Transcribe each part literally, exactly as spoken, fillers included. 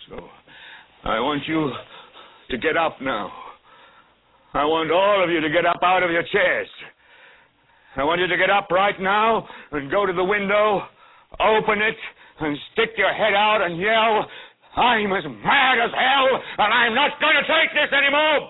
So I want you to get up now. I want all of you to get up out of your chairs. I want you to get up right now and go to the window, open it, and stick your head out and yell, I'm as mad as hell, and I'm not going to take this anymore!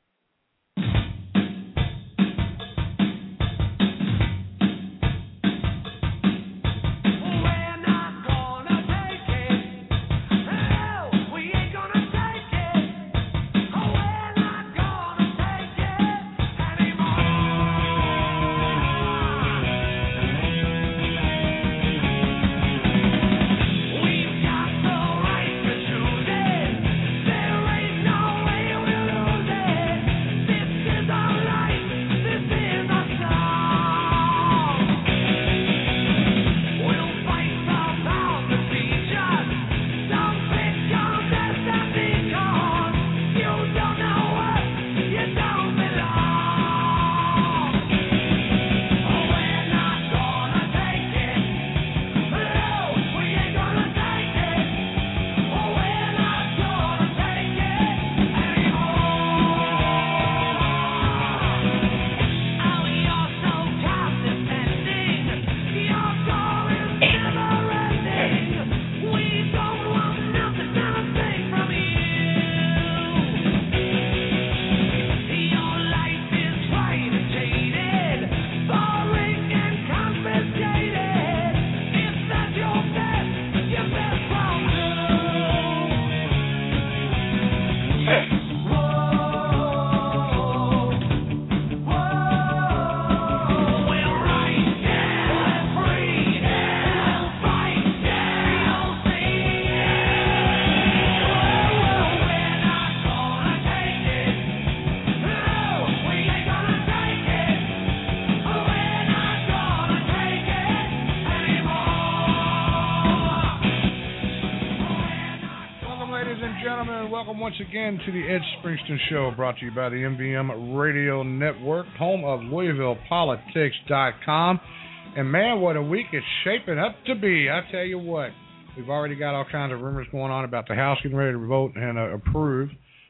Once again to the Ed Springston Show, brought to you by the M V M Radio Network, home of Louisville Politics dot com. And man, what a week it's shaping up to be. I tell you what, we've already got all kinds of rumors going on about the House getting ready to vote and uh, approve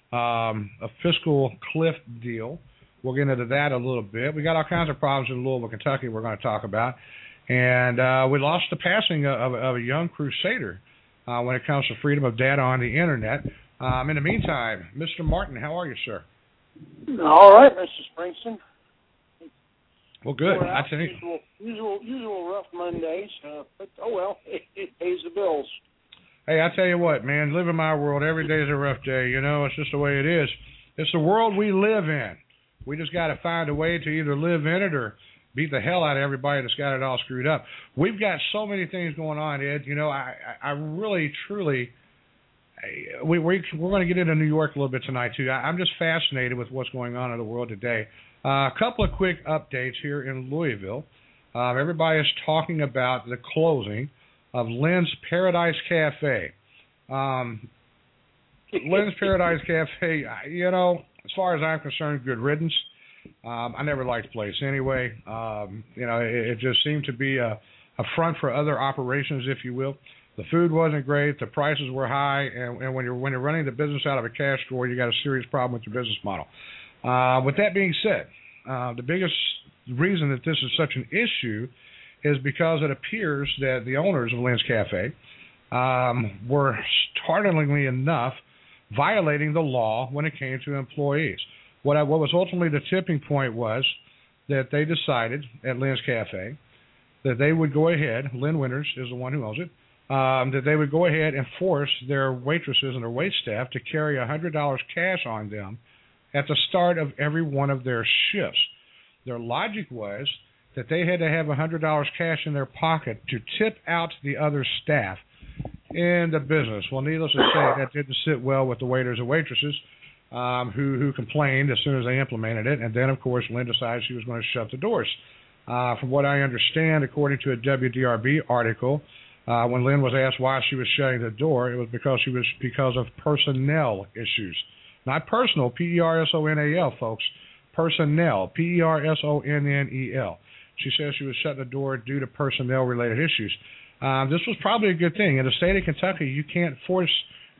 um, a fiscal cliff deal. We'll get into that a little bit. We got all kinds of problems in Louisville, Kentucky we're going to talk about. And uh, we lost the passing of, of a young crusader uh, when it comes to freedom of data on the Internet. Um, in the meantime, Mister Martin, how are you, sir? All right, Mister Springston. Well, good. That's usual, usual, usual rough Mondays, uh, but oh well, it, it pays the bills. Hey, I tell you what, man, live in my world. Every day is a rough day. You know, it's just the way it is. It's the world we live in. We just got to find a way to either live in it or beat the hell out of everybody that's got it all screwed up. We've got so many things going on, Ed. You know, I, I really, truly. We, we, we're going to get into New York a little bit tonight, too. I, I'm just fascinated with what's going on in the world today. Uh, a couple of quick updates here in Louisville. Uh, everybody is talking about the closing of Lynn's Paradise Cafe. Um, Lynn's Paradise Cafe, you know, as far as I'm concerned, good riddance. Um, I never liked the place anyway. Um, you know, it, it just seemed to be a, a front for other operations, if you will. The food wasn't great. The prices were high, and, and when you're when you're running the business out of a cash drawer, you got a serious problem with your business model. Uh, with that being said, uh, the biggest reason that this is such an issue is because it appears that the owners of Lynn's Cafe um, were startlingly enough violating the law when it came to employees. What I, what was ultimately the tipping point was that they decided at Lynn's Cafe that they would go ahead. Lynn Winters is the one who owns it. Um, that they would go ahead and force their waitresses and their wait staff to carry one hundred dollars cash on them at the start of every one of their shifts. Their logic was that they had to have one hundred dollars cash in their pocket to tip out the other staff in the business. Well, needless to say, that didn't sit well with the waiters and waitresses um, who, who complained as soon as they implemented it. And then, of course, Lynn decided she was going to shut the doors. Uh, from what I understand, according to a W D R B article, Uh, when Lynn was asked why she was shutting the door, it was because she was because of personnel issues. Not personal, P E R S O N A L, folks. Personnel, P E R S O N N E L. She says she was shutting the door due to personnel-related issues. Um, this was probably a good thing. In the state of Kentucky, you can't force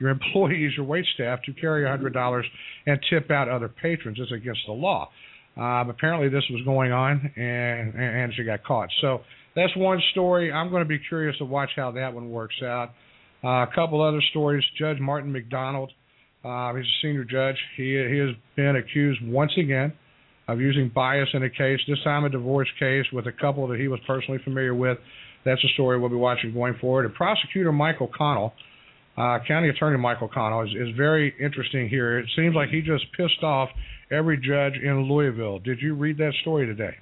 your employees, your wait staff, to carry one hundred dollars and tip out other patrons. It's against the law. Uh, apparently this was going on, and, and she got caught. So that's one story. I'm going to be curious to watch how that one works out. Uh, a couple other stories. Judge Martin McDonald, uh, he's a senior judge. He, he has been accused once again of using bias in a case, this time a divorce case with a couple that he was personally familiar with. That's a story we'll be watching going forward. And Prosecutor Michael Connell, uh, County Attorney Michael Connell, is, is very interesting here. It seems like he just pissed off every judge in Louisville. Did you read that story today?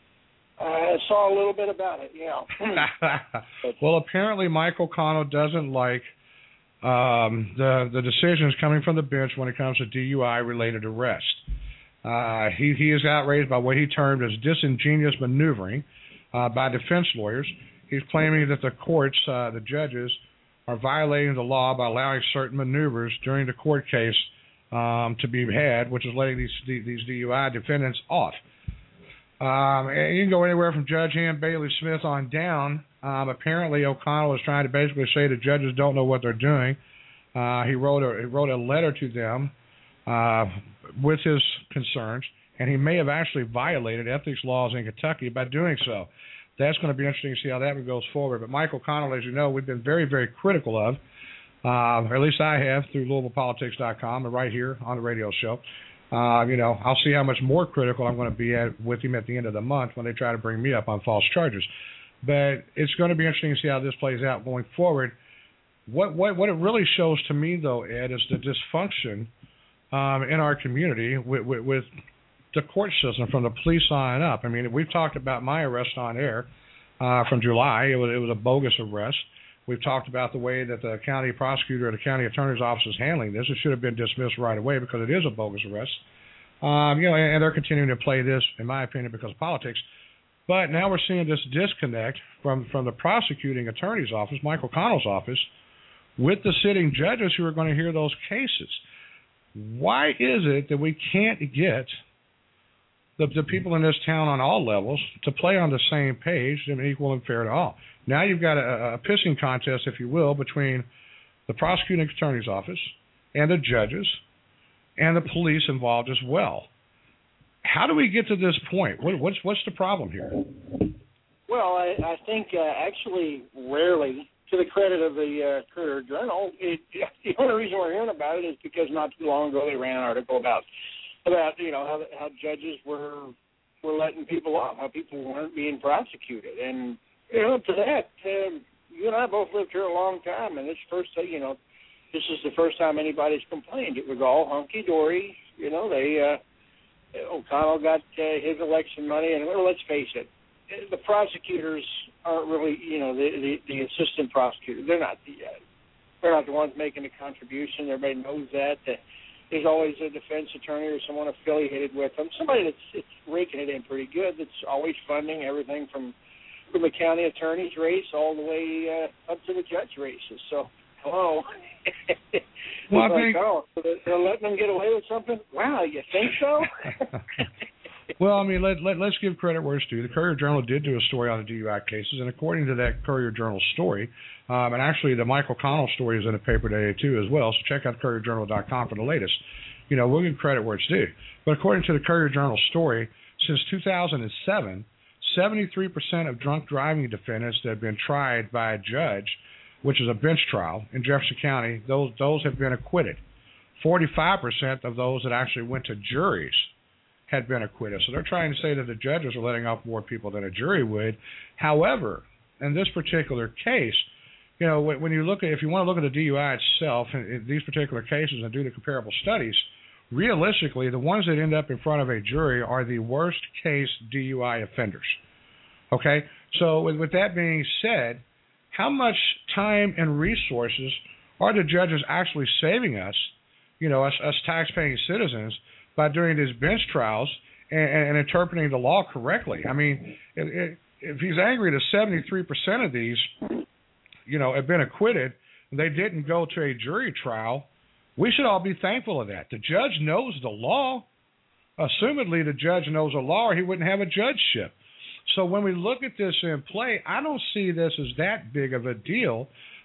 I saw a little bit about it, yeah. Well, apparently Michael Connell doesn't like um, the, the decisions coming from the bench when it comes to D U I-related arrest. Uh, he, he is outraged by what he termed as disingenuous maneuvering uh, by defense lawyers. He's claiming that the courts, uh, the judges, are violating the law by allowing certain maneuvers during the court case um, to be had, which is letting these these D U I defendants off. Um, and you can go anywhere from Judge Ann Bailey Smith on down. Um, apparently, O'Connell is trying to basically say the judges don't know what they're doing. Uh, he wrote a he wrote a letter to them uh, with his concerns, and he may have actually violated ethics laws in Kentucky by doing so. That's going to be interesting to see how that one goes forward. But Michael Connell, as you know, we've been very, very critical of, uh, or at least I have through Louisville Politics dot com and right here on the radio show. Uh, you know, I'll see how much more critical I'm going to be at with him at the end of the month when they try to bring me up on false charges. But it's going to be interesting to see how this plays out going forward. What what what it really shows to me, though, Ed, is the dysfunction um, in our community with, with, with the court system, from the police on up. I mean, we've talked about my arrest on air uh, from July. It was, it was a bogus arrest. We've talked about the way that the county prosecutor or the county attorney's office is handling this. It should have been dismissed right away because it is a bogus arrest. Um, you know, and, and they're continuing to play this, in my opinion, because of politics. But now we're seeing this disconnect from, from the prosecuting attorney's office, Michael Connell's office, with the sitting judges who are going to hear those cases. Why is it that we can't get the, the people in this town on all levels to play on the same page and equal and fair to all? Now you've got a, a pissing contest, if you will, between the prosecuting attorney's office and the judges and the police involved as well. How do we get to this point? What, what's what's the problem here? Well, I, I think uh, actually rarely, to the credit of the uh, Courier-Journal, it, the only reason we're hearing about it is because not too long ago they ran an article about about you know how how judges were were letting people off, how people weren't being prosecuted, and you know to that, um, you and I both lived here a long time, and this first you know this is the first time anybody's complained. It was all hunky dory, you know they. Uh, O'Connell got uh, his election money, and well, let's face it, the prosecutors aren't really, you know, the the, the assistant prosecutors. They're not the uh, they're not the ones making the contribution. Everybody knows that. Uh, there's always a defense attorney or someone affiliated with them, somebody that's it's raking it in pretty good. That's always funding everything from from the county attorney's race all the way uh, up to the judge races. So, hello. Well, I like, think, oh, they're letting them get away with something? Wow, you think so? Well, I mean, let, let, let's give credit where it's due. The Courier-Journal did do a story on the D U I cases, and according to that Courier-Journal story, um, and actually the Michael Connell story is in the paper today too as well, so check out Courier Journal dot com for the latest. You know, we'll give credit where it's due. But according to the Courier-Journal story, since two thousand seven, seventy-three percent of drunk driving defendants that have been tried by a judge, which is a bench trial in Jefferson County, those those have been acquitted. forty-five percent of those that actually went to juries had been acquitted. So they're trying to say that the judges are letting off more people than a jury would. However, in this particular case, you know, when you look at, if you want to look at the D U I itself, in these particular cases and do the comparable studies, realistically, the ones that end up in front of a jury are the worst case D U I offenders. Okay? So with, with that being said, how much time and resources are the judges actually saving us, you know, us, us tax-paying citizens, by doing these bench trials and, and interpreting the law correctly? I mean, if, if he's angry that seventy-three percent of these, you know, have been acquitted and they didn't go to a jury trial, we should all be thankful of that. The judge knows the law. Assumedly, the judge knows the law, or he wouldn't have a judgeship. So when we look at this in play, I don't see this as that big of a deal.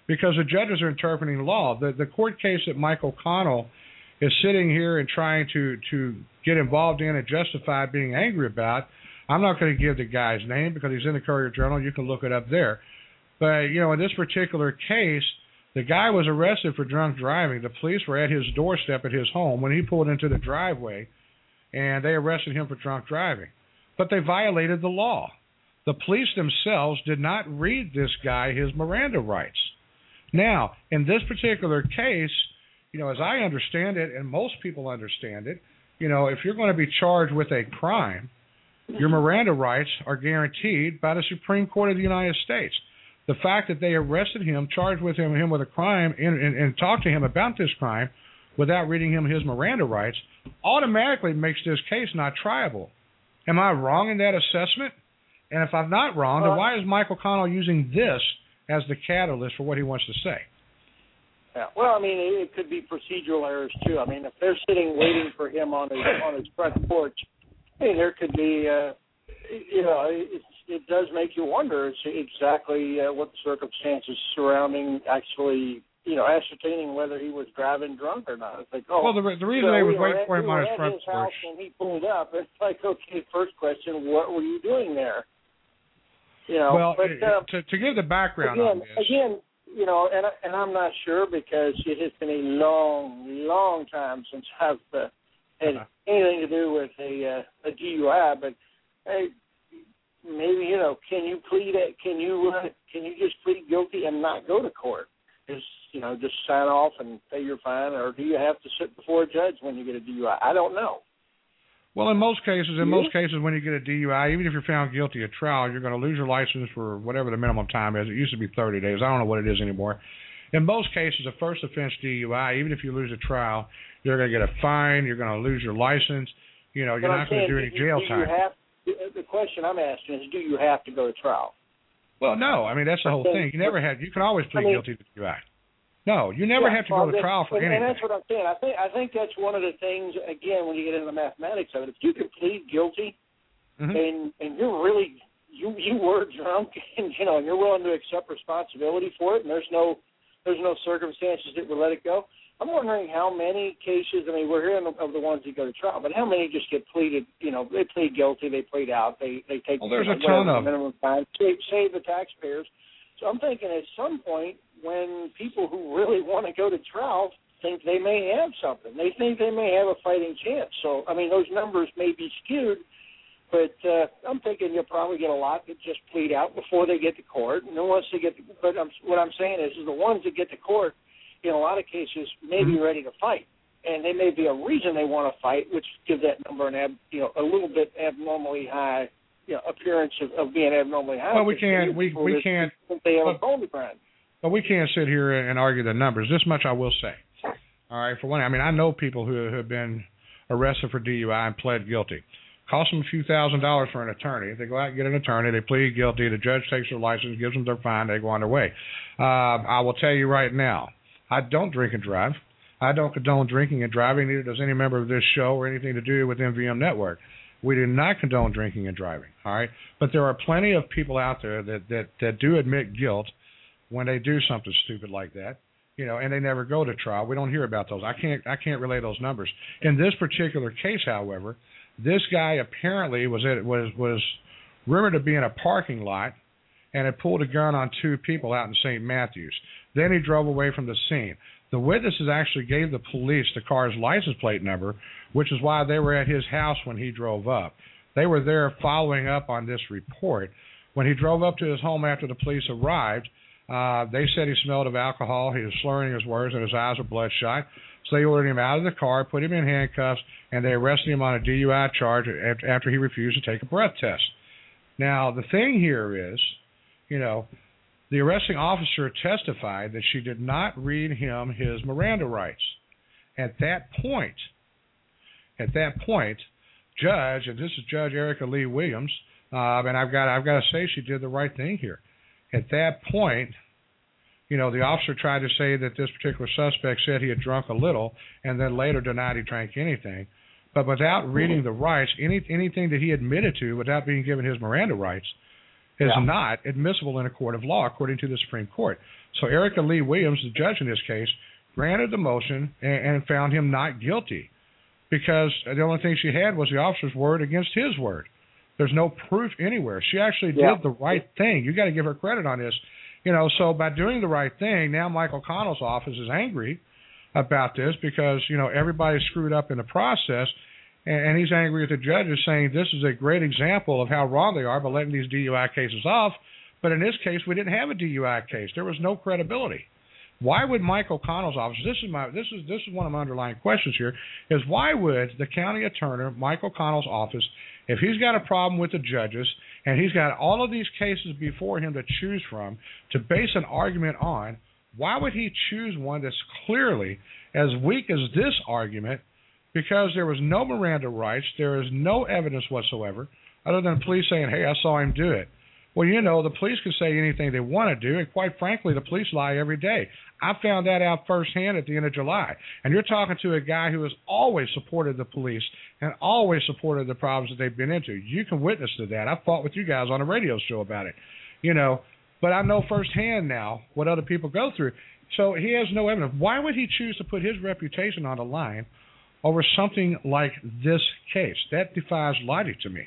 because the judges are interpreting the law. The, the court case that Michael Connell is sitting here and trying to, to get involved in and justify being angry about, I'm not going to give the guy's name because he's in the Courier-Journal. You can look it up there. But, you know, in this particular case, the guy was arrested for drunk driving. The police were at his doorstep at his home when he pulled into the driveway, and they arrested him for drunk driving. But they violated the law. The police themselves did not read this guy his Miranda rights. Now, in this particular case, you know, as I understand it, and most people understand it, you know, if you're going to be charged with a crime, your Miranda rights are guaranteed by the Supreme Court of the United States. The fact that they arrested him, charged with him, him with a crime, and, and, and talked to him about this crime without reading him his Miranda rights automatically makes this case not triable. Am I wrong in that assessment? And if I'm not wrong, then why is Michael Connell using this as the catalyst for what he wants to say? Yeah. Well, I mean, it could be procedural errors too. I mean, if they're sitting waiting for him on his on his front porch, I mean, there could be, uh, you know, it, it does make you wonder exactly uh, what the circumstances surrounding actually, you know, ascertaining whether he was driving drunk or not. It's like, oh, well, the, the reason so they we was waiting for him we on his at front his porch. house when he pulled up, it's like, okay, first question, what were you doing there? You know, well, but, uh, to, to give the background again, on this. Again, you know, and, and I'm not sure because it has been a long, long time since I've uh, had uh-huh. anything to do with a, uh, a D U I, but hey, maybe, you know, can you plead it? Can you uh, can you just plead guilty and not go to court? Just, you know, just sign off and pay your fine, or do you have to sit before a judge when you get a D U I? I don't know. Well, in most cases, in mm-hmm. most cases, when you get a D U I, even if you're found guilty at trial, you're going to lose your license for whatever the minimum time is. It used to be thirty days. I don't know what it is anymore. In most cases, a first offense D U I, even if you lose a trial, you're going to get a fine. You're going to lose your license. You know, you're but not going to do any do jail do time. You have, the question I'm asking is, do you have to go to trial? Well, no. I mean, that's the whole thing. You never had. You can always plead I mean, guilty to D U I. No, you never yeah, have to well, go to trial for and, anything. And that's what I'm saying. I think I think that's one of the things. Again, when you get into the mathematics of it, if you can plead guilty, mm-hmm. and and you're really you you were drunk, and you know, and you're willing to accept responsibility for it, and there's no there's no circumstances that would let it go. I'm wondering how many cases. I mean, we're hearing of the ones that go to trial, but how many just get pleaded? You know, they plead guilty, they plead out, they they take well, there's you know, a ton of minimum time, save, save the taxpayers. So I'm thinking at some point, when people who really want to go to trial think they may have something, they think they may have a fighting chance. So, I mean, those numbers may be skewed, but uh, I'm thinking you'll probably get a lot that just plead out before they get to court. And then once they get to, but I'm, what I'm saying is, is the ones that get to court, in a lot of cases, may be ready to fight. And there may be a reason they want to fight, which gives that number an ab, you know, a little bit abnormally high, you know, appearance of, of being abnormally high. Well, we can't, we, we can't, they have but, a bone to grind. But we can't sit here and argue the numbers. This much I will say. All right, for one, I mean, I know people who have been arrested for D U I and pled guilty. Cost them a few thousand dollars for an attorney. They go out and get an attorney. They plead guilty. The judge takes their license, gives them their fine. They go on their way. Uh, I will tell you right now, I don't drink and drive. I don't condone drinking and driving. Neither does any member of this show or anything to do with M V M Network. We do not condone drinking and driving, all right? But there are plenty of people out there that, that, that do admit guilt when they do something stupid like that, you know, and they never go to trial. We don't hear about those. I can't I can't relay those numbers. In this particular case, however, this guy apparently was at, was was rumored to be in a parking lot and had pulled a gun on two people out in Saint Matthews. Then he drove away from the scene. The witnesses actually gave the police the car's license plate number, which is why they were at his house when he drove up. They were there following up on this report. When he drove up to his home after the police arrived, uh, they said he smelled of alcohol, he was slurring his words, and his eyes were bloodshot. So they ordered him out of the car, put him in handcuffs, and they arrested him on a D U I charge after he refused to take a breath test. Now, the thing here is, you know, the arresting officer testified that she did not read him his Miranda rights. At that point, at that point, Judge, and this is Judge Erica Lee Williams, uh, and I've got I've got to say she did the right thing here. At that point, you know, the officer tried to say that this particular suspect said he had drunk a little, and then later denied he drank anything. But without reading the rights, any anything that he admitted to, without being given his Miranda rights, is yeah. not admissible in a court of law, according to the Supreme Court. So Erica Lee Williams, the judge in this case, granted the motion and, and found him not guilty because the only thing she had was the officer's word against his word. There's no proof anywhere. She actually yeah. did the right thing. You got to give her credit on this. You know, so by doing the right thing, now Michael Connell's office is angry about this because, you know, everybody screwed up in the process, and, and he's angry at the judges saying this is a great example of how wrong they are by letting these D U I cases off. But in this case, we didn't have a D U I case. There was no credibility. Why would Michael Connell's office, this is my this is this is one of my underlying questions here, is why would the county attorney, Michael Connell's office, if he's got a problem with the judges and he's got all of these cases before him to choose from to base an argument on, why would he choose one that's clearly as weak as this argument? Because there was no Miranda rights, there is no evidence whatsoever other than police saying, hey, I saw him do it. Well, you know, the police can say anything they want to do, and quite frankly, the police lie every day. I found that out firsthand at the end of July. And you're talking to a guy who has always supported the police and always supported the problems that they've been into. You can witness to that. I fought with you guys on a radio show about it, you know. But I know firsthand now what other people go through. So he has no evidence. Why would he choose to put his reputation on the line over something like this case? That defies logic to me.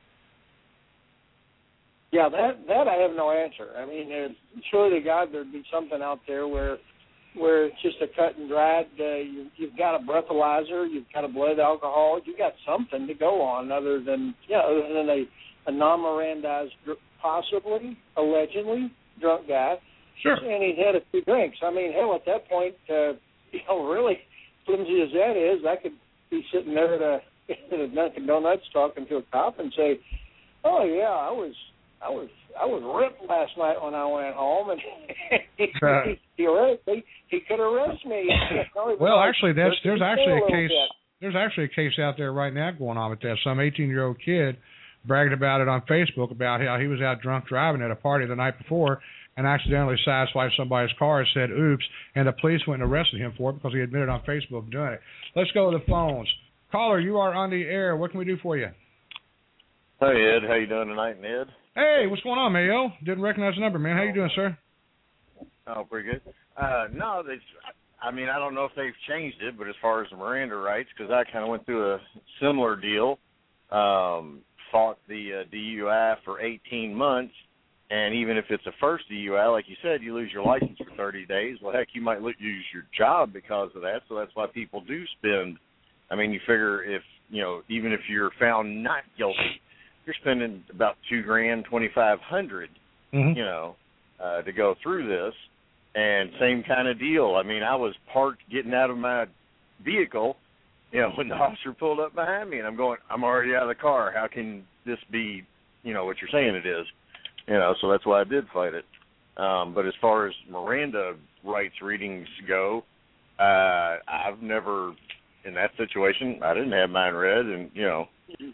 Yeah, that that I have no answer. I mean, uh, surely to God there'd be something out there where where it's just a cut and dried. Uh, you, you've got a breathalyzer, you've got a blood alcohol, you've got something to go on other than yeah, other than a, a non-Mirandized, possibly, allegedly drunk guy. Sure. And he'd had a few drinks. I mean, hell, at that point, uh, you know, really flimsy as that is, I could be sitting there at a, at a Dunkin' Donuts talking to a cop and say, "Oh yeah, I was." I was I was ripped last night when I went home, and he, uh, he, theoretically he could arrest me. Well, actually, that's there's actually a case there's actually a case out there right now going on with that. Some eighteen-year-old kid bragged about it on Facebook about how he was out drunk driving at a party the night before and accidentally sideswiped somebody's car and said "oops," and the police went and arrested him for it because he admitted on Facebook doing it. Let's go to the phones. Caller, you are on the air. What can we do for you? Hey, Ed. How you doing tonight, Ned? Hey, what's going on, Mayo? Didn't recognize the number, man. How you doing, sir? Oh, pretty good. Uh, no, it's, I mean, I don't know if they've changed it, but as far as the Miranda rights, because I kind of went through a similar deal, um, fought the uh, D U I for eighteen months, and even if it's a first D U I, like you said, you lose your license for thirty days. Well, heck, you might lose your job because of that, so that's why people do spend, I mean, you figure if, you know, even if you're found not guilty, you're spending about two grand, twenty-five hundred, mm-hmm. you know, uh, to go through this, and same kind of deal. I mean, I was parked getting out of my vehicle, you know, when the officer pulled up behind me, and I'm going, I'm already out of the car. How can this be, you know, what you're saying it is, you know? So that's why I did fight it. Um, but as far as Miranda rights readings go, uh, I've never, in that situation, I didn't have mine read, and you know.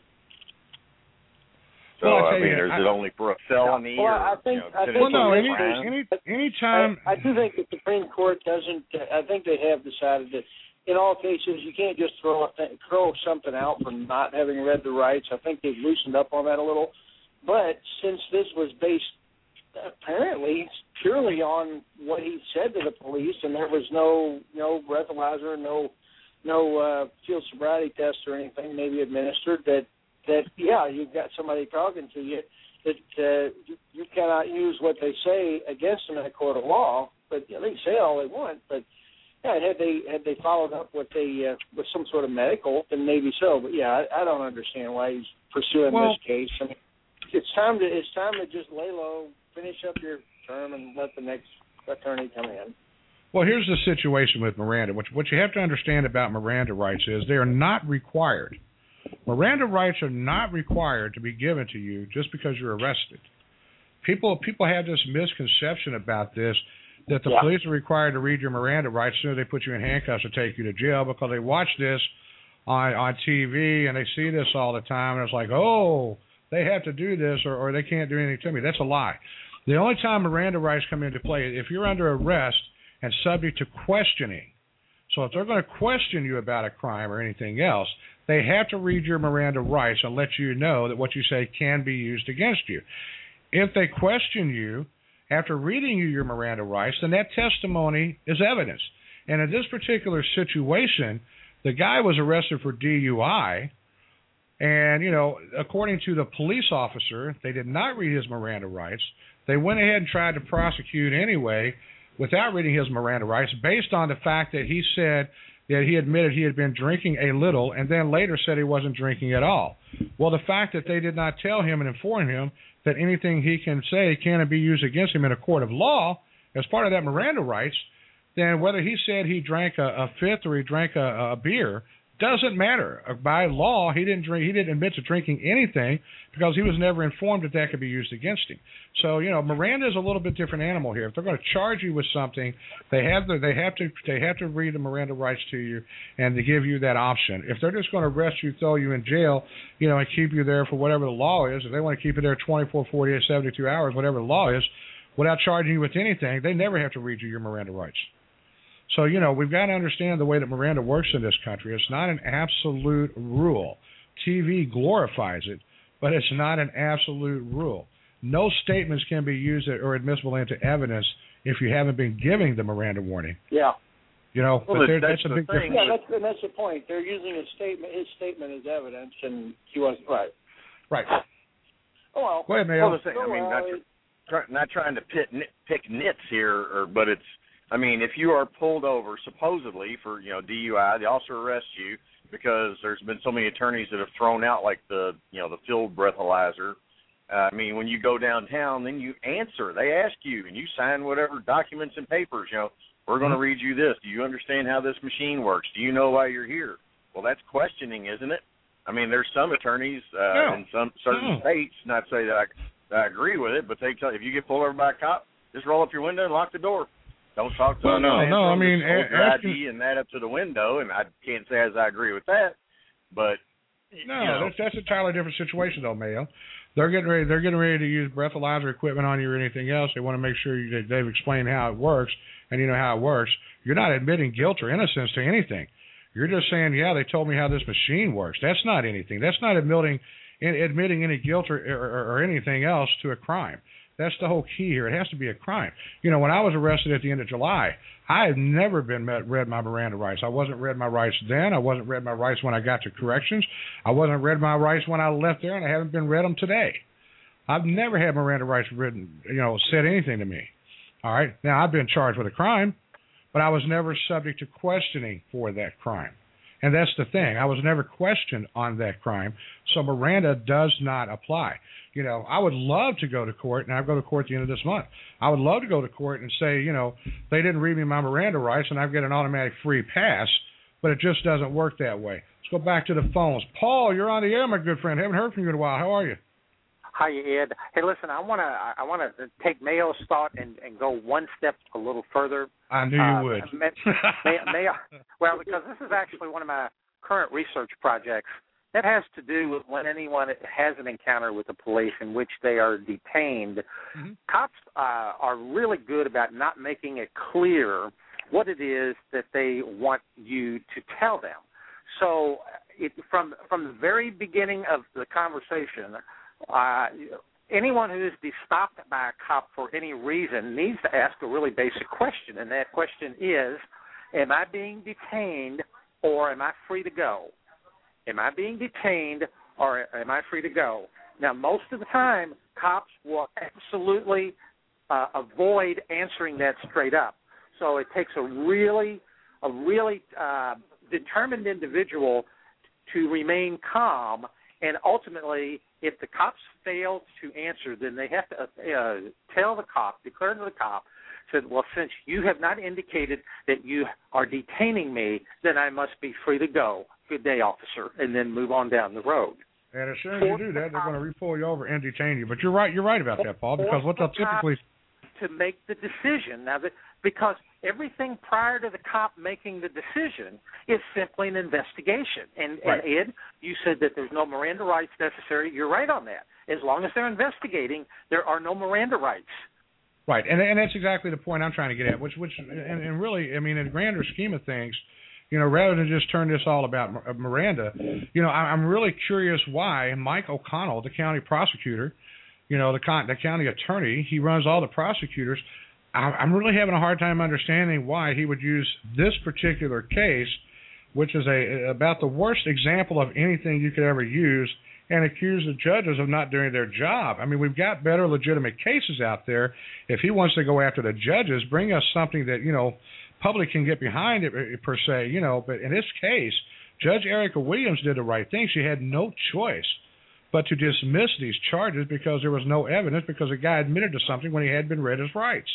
So, well, I mean, you, is I, it only for a felony? Well, or, I think, you know, I think well, no, any, any, any, any time. I, I do think the Supreme Court doesn't, I think they have decided that in all cases you can't just throw, a th- throw something out for not having read the rights. I think they've loosened up on that a little. But since this was based apparently purely on what he said to the police, and there was no no breathalyzer, no no uh, field sobriety test or anything maybe administered, that that yeah, you've got somebody talking to you that uh, you, you cannot use what they say against them in a court of law. But you know, they can say all they want, but yeah, had they had they followed up with a uh, with some sort of medical, then maybe so. But yeah, I, I don't understand why he's pursuing well, this case. I mean, it's time to it's time to just lay low, finish up your term, and let the next attorney come in. Well, here's the situation with Miranda. What, what you have to understand about Miranda rights is they are not required. Miranda rights are not required to be given to you just because you're arrested. People people have this misconception about this, that the yeah. police are required to read your Miranda rights as soon as they put you in handcuffs or take you to jail because they watch this on, on T V and they see this all the time, and it's like, oh, they have to do this or, or they can't do anything to me. That's a lie. The only time Miranda rights come into play is if you're under arrest and subject to questioning. So if they're going to question you about a crime or anything else, they have to read your Miranda rights and let you know that what you say can be used against you. If they question you after reading you your Miranda rights, then that testimony is evidence. And in this particular situation, the guy was arrested for D U I, and, you know, according to the police officer, they did not read his Miranda rights. They went ahead and tried to prosecute anyway without reading his Miranda rights based on the fact that he said that he admitted he had been drinking a little and then later said he wasn't drinking at all. Well, the fact that they did not tell him and inform him that anything he can say can be used against him in a court of law as part of that Miranda rights, then whether he said he drank a, a fifth or he drank a, a beer doesn't matter. By law, he didn't drink. He didn't admit to drinking anything because he was never informed that that could be used against him. So, you know, Miranda is a little bit different animal here. If they're going to charge you with something, they have the, they have to they have to read the Miranda rights to you and to give you that option. If they're just going to arrest you, throw you in jail, you know, and keep you there for whatever the law is, if they want to keep you there twenty-four, forty-eight, seventy-two hours, whatever the law is, without charging you with anything, they never have to read you your Miranda rights. So, you know, we've got to understand the way that Miranda works in this country. It's not an absolute rule. T V glorifies it, but it's not an absolute rule. No statements can be used or admissible into evidence if you haven't been giving the Miranda warning. Yeah. You know, well, but that's, that's a big thing. difference. Yeah, that's, and that's the point. They're using his statement, his statement as evidence, and he wasn't right. Right. Oh, well. Go ahead, Mayo. Well, the thing, I mean, not, try, not trying to pit, nit, pick nits here, or, but it's, I mean, if you are pulled over supposedly for, you know, D U I, the officer arrests you because there's been so many attorneys that have thrown out like the, you know, the field breathalyzer. Uh, I mean, when you go downtown, then you answer. They ask you, and you sign whatever documents and papers. You know, we're going to read you this. Do you understand how this machine works? Do you know why you're here? Well, that's questioning, isn't it? I mean, there's some attorneys uh, no. in some certain no. states, not say that I, that I agree with it, but they tell if you get pulled over by a cop, just roll up your window and lock the door. Don't talk to well, them. No, no, I mean, hold your asking, I D and that up to the window, and I can't say as I agree with that, but no, you know. that's that's a entirely different situation, though, Mayo. They're getting ready. They're getting ready to use breathalyzer equipment on you or anything else. They want to make sure you, they've explained how it works, and you know how it works. You're not admitting guilt or innocence to anything. You're just saying, yeah, they told me how this machine works. That's not anything. That's not admitting admitting any guilt or, or, or anything else to a crime. That's the whole key here. It has to be a crime. You know, when I was arrested at the end of July, I have never been met, read my Miranda rights. I wasn't read my rights then. I wasn't read my rights when I got to corrections. I wasn't read my rights when I left there, and I haven't been read them today. I've never had Miranda rights written, you know, said anything to me. All right? Now, I've been charged with a crime, but I was never subject to questioning for that crime. And that's the thing. I was never questioned on that crime, so Miranda does not apply. You know, I would love to go to court, and I go to court at the end of this month. I would love to go to court and say, you know, they didn't read me my Miranda rights, and I get an automatic free pass, but it just doesn't work that way. Let's go back to the phones. Paul, you're on the air, my good friend. Haven't heard from you in a while. How are you? Hi, Ed. Hey, listen, I want to I want to take Mayo's thought and, and go one step a little further. I knew you uh, would. May, may, Mayo, well, because this is actually one of my current research projects that has to do with when anyone has an encounter with the police in which they are detained. Mm-hmm. Cops uh, are really good about not making it clear what it is that they want you to tell them. So it, from from the very beginning of the conversation, uh, anyone who is stopped by a cop for any reason needs to ask a really basic question, and that question is, am I being detained or am I free to go? Am I being detained or am I free to go? Now, most of the time, cops will absolutely uh, avoid answering that straight up. So it takes a really, a really uh, determined individual to remain calm, and ultimately, if the cops fail to answer, then they have to uh, tell the cop, declare to the cop, said, well, since you have not indicated that you are detaining me, then I must be free to go. Good day, officer, and then move on down the road. And as soon as you do that, they're going to re-pull you over and detain you. But you're right, you're right about that, Paul, because what they'll typically to make the decision now that because everything prior to the cop making the decision is simply an investigation. And, right. and Ed, you said that there's no Miranda rights necessary. You're right on that. As long as they're investigating, there are no Miranda rights. Right, and and that's exactly the point I'm trying to get at. Which which and, and really, I mean, in the grander scheme of things, you know, rather than just turn this all about Miranda, you know, I'm really curious why Mike O'Connell, the county prosecutor, you know, the, con- the county attorney. He runs all the prosecutors. I- I'm really having a hard time understanding why he would use this particular case, which is a about the worst example of anything you could ever use, and accuse the judges of not doing their job. I mean, we've got better legitimate cases out there. If he wants to go after the judges, bring us something that, you know, public can get behind it, per se, you know. But in this case, Judge Erica Williams did the right thing. She had no choice but to dismiss these charges because there was no evidence, because the guy admitted to something when he had been read his rights.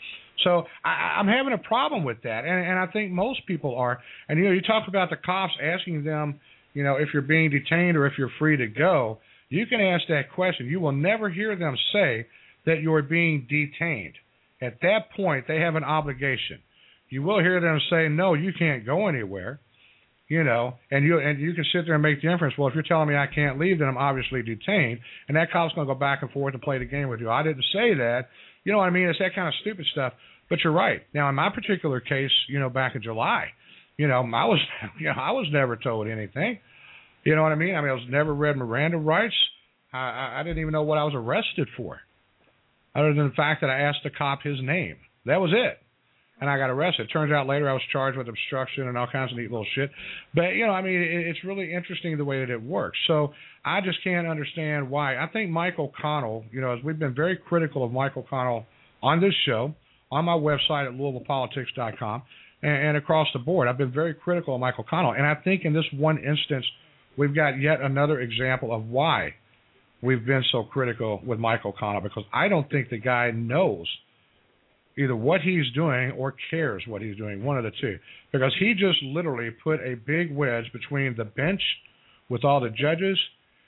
So I, I'm having a problem with that, and, and I think most people are. And, you know, you talk about the cops asking them, you know, if you're being detained or if you're free to go. You can ask that question. You will never hear them say that you're being detained. At that point, they have an obligation. You will hear them say, no, you can't go anywhere. You know, and you and you can sit there and make the inference, well, if you're telling me I can't leave, then I'm obviously detained, and that cop's going to go back and forth and play the game with you. I didn't say that. You know what I mean? It's that kind of stupid stuff. But you're right. Now, in my particular case, you know, back in July, you know, I was, you know, I was never told anything. You know what I mean? I mean, I was never read Miranda rights. I, I, I didn't even know what I was arrested for, other than the fact that I asked the cop his name. That was it. And I got arrested. Turns out later I was charged with obstruction and all kinds of neat little shit. But, you know, I mean, it, it's really interesting the way that it works. So I just can't understand why. I think Mike O'Connell, you know, as we've been very critical of Mike O'Connell on this show, on my website at Louisville Politics dot com, and, and across the board, I've been very critical of Mike O'Connell. And I think in this one instance, we've got yet another example of why we've been so critical with Mike O'Connell, because I don't think the guy knows either what he's doing or cares what he's doing, one of the two. Because he just literally put a big wedge between the bench with all the judges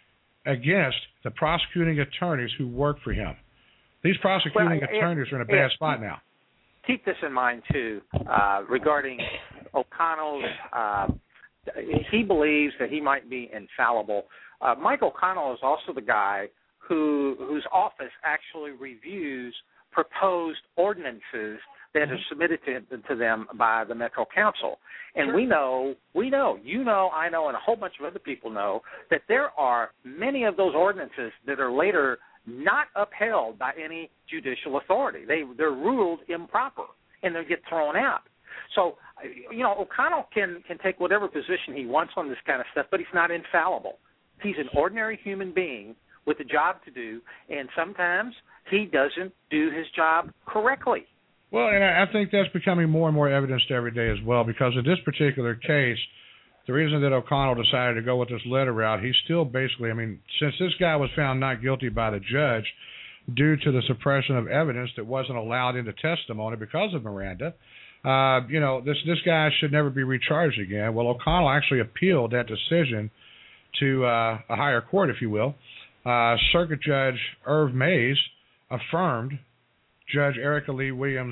against the prosecuting attorneys who work for him. These prosecuting well, attorneys it, are in a bad it, spot now. Keep this in mind, too, uh, regarding O'Connell's, uh, he believes that he might be infallible. Uh, Mike O'Connell is also the guy who whose office actually reviews proposed ordinances that are submitted to, to them by the Metro Council. And sure. we know, we know, you know, I know, and a whole bunch of other people know that there are many of those ordinances that are later not upheld by any judicial authority. They, they're ruled improper, and they get thrown out. So, you know, O'Connell can, can take whatever position he wants on this kind of stuff, but he's not infallible. He's an ordinary human being with a job to do, and sometimes he doesn't do his job correctly. Well, and I think that's becoming more and more evidenced every day as well, because in this particular case, the reason that O'Connell decided to go with this letter route, he's still basically, I mean, since this guy was found not guilty by the judge due to the suppression of evidence that wasn't allowed into testimony because of Miranda, uh, you know, this this guy should never be recharged again. Well, O'Connell actually appealed that decision to uh, a higher court, if you will. Uh, Circuit Judge Irv Mays affirmed Judge Erica Lee Williams,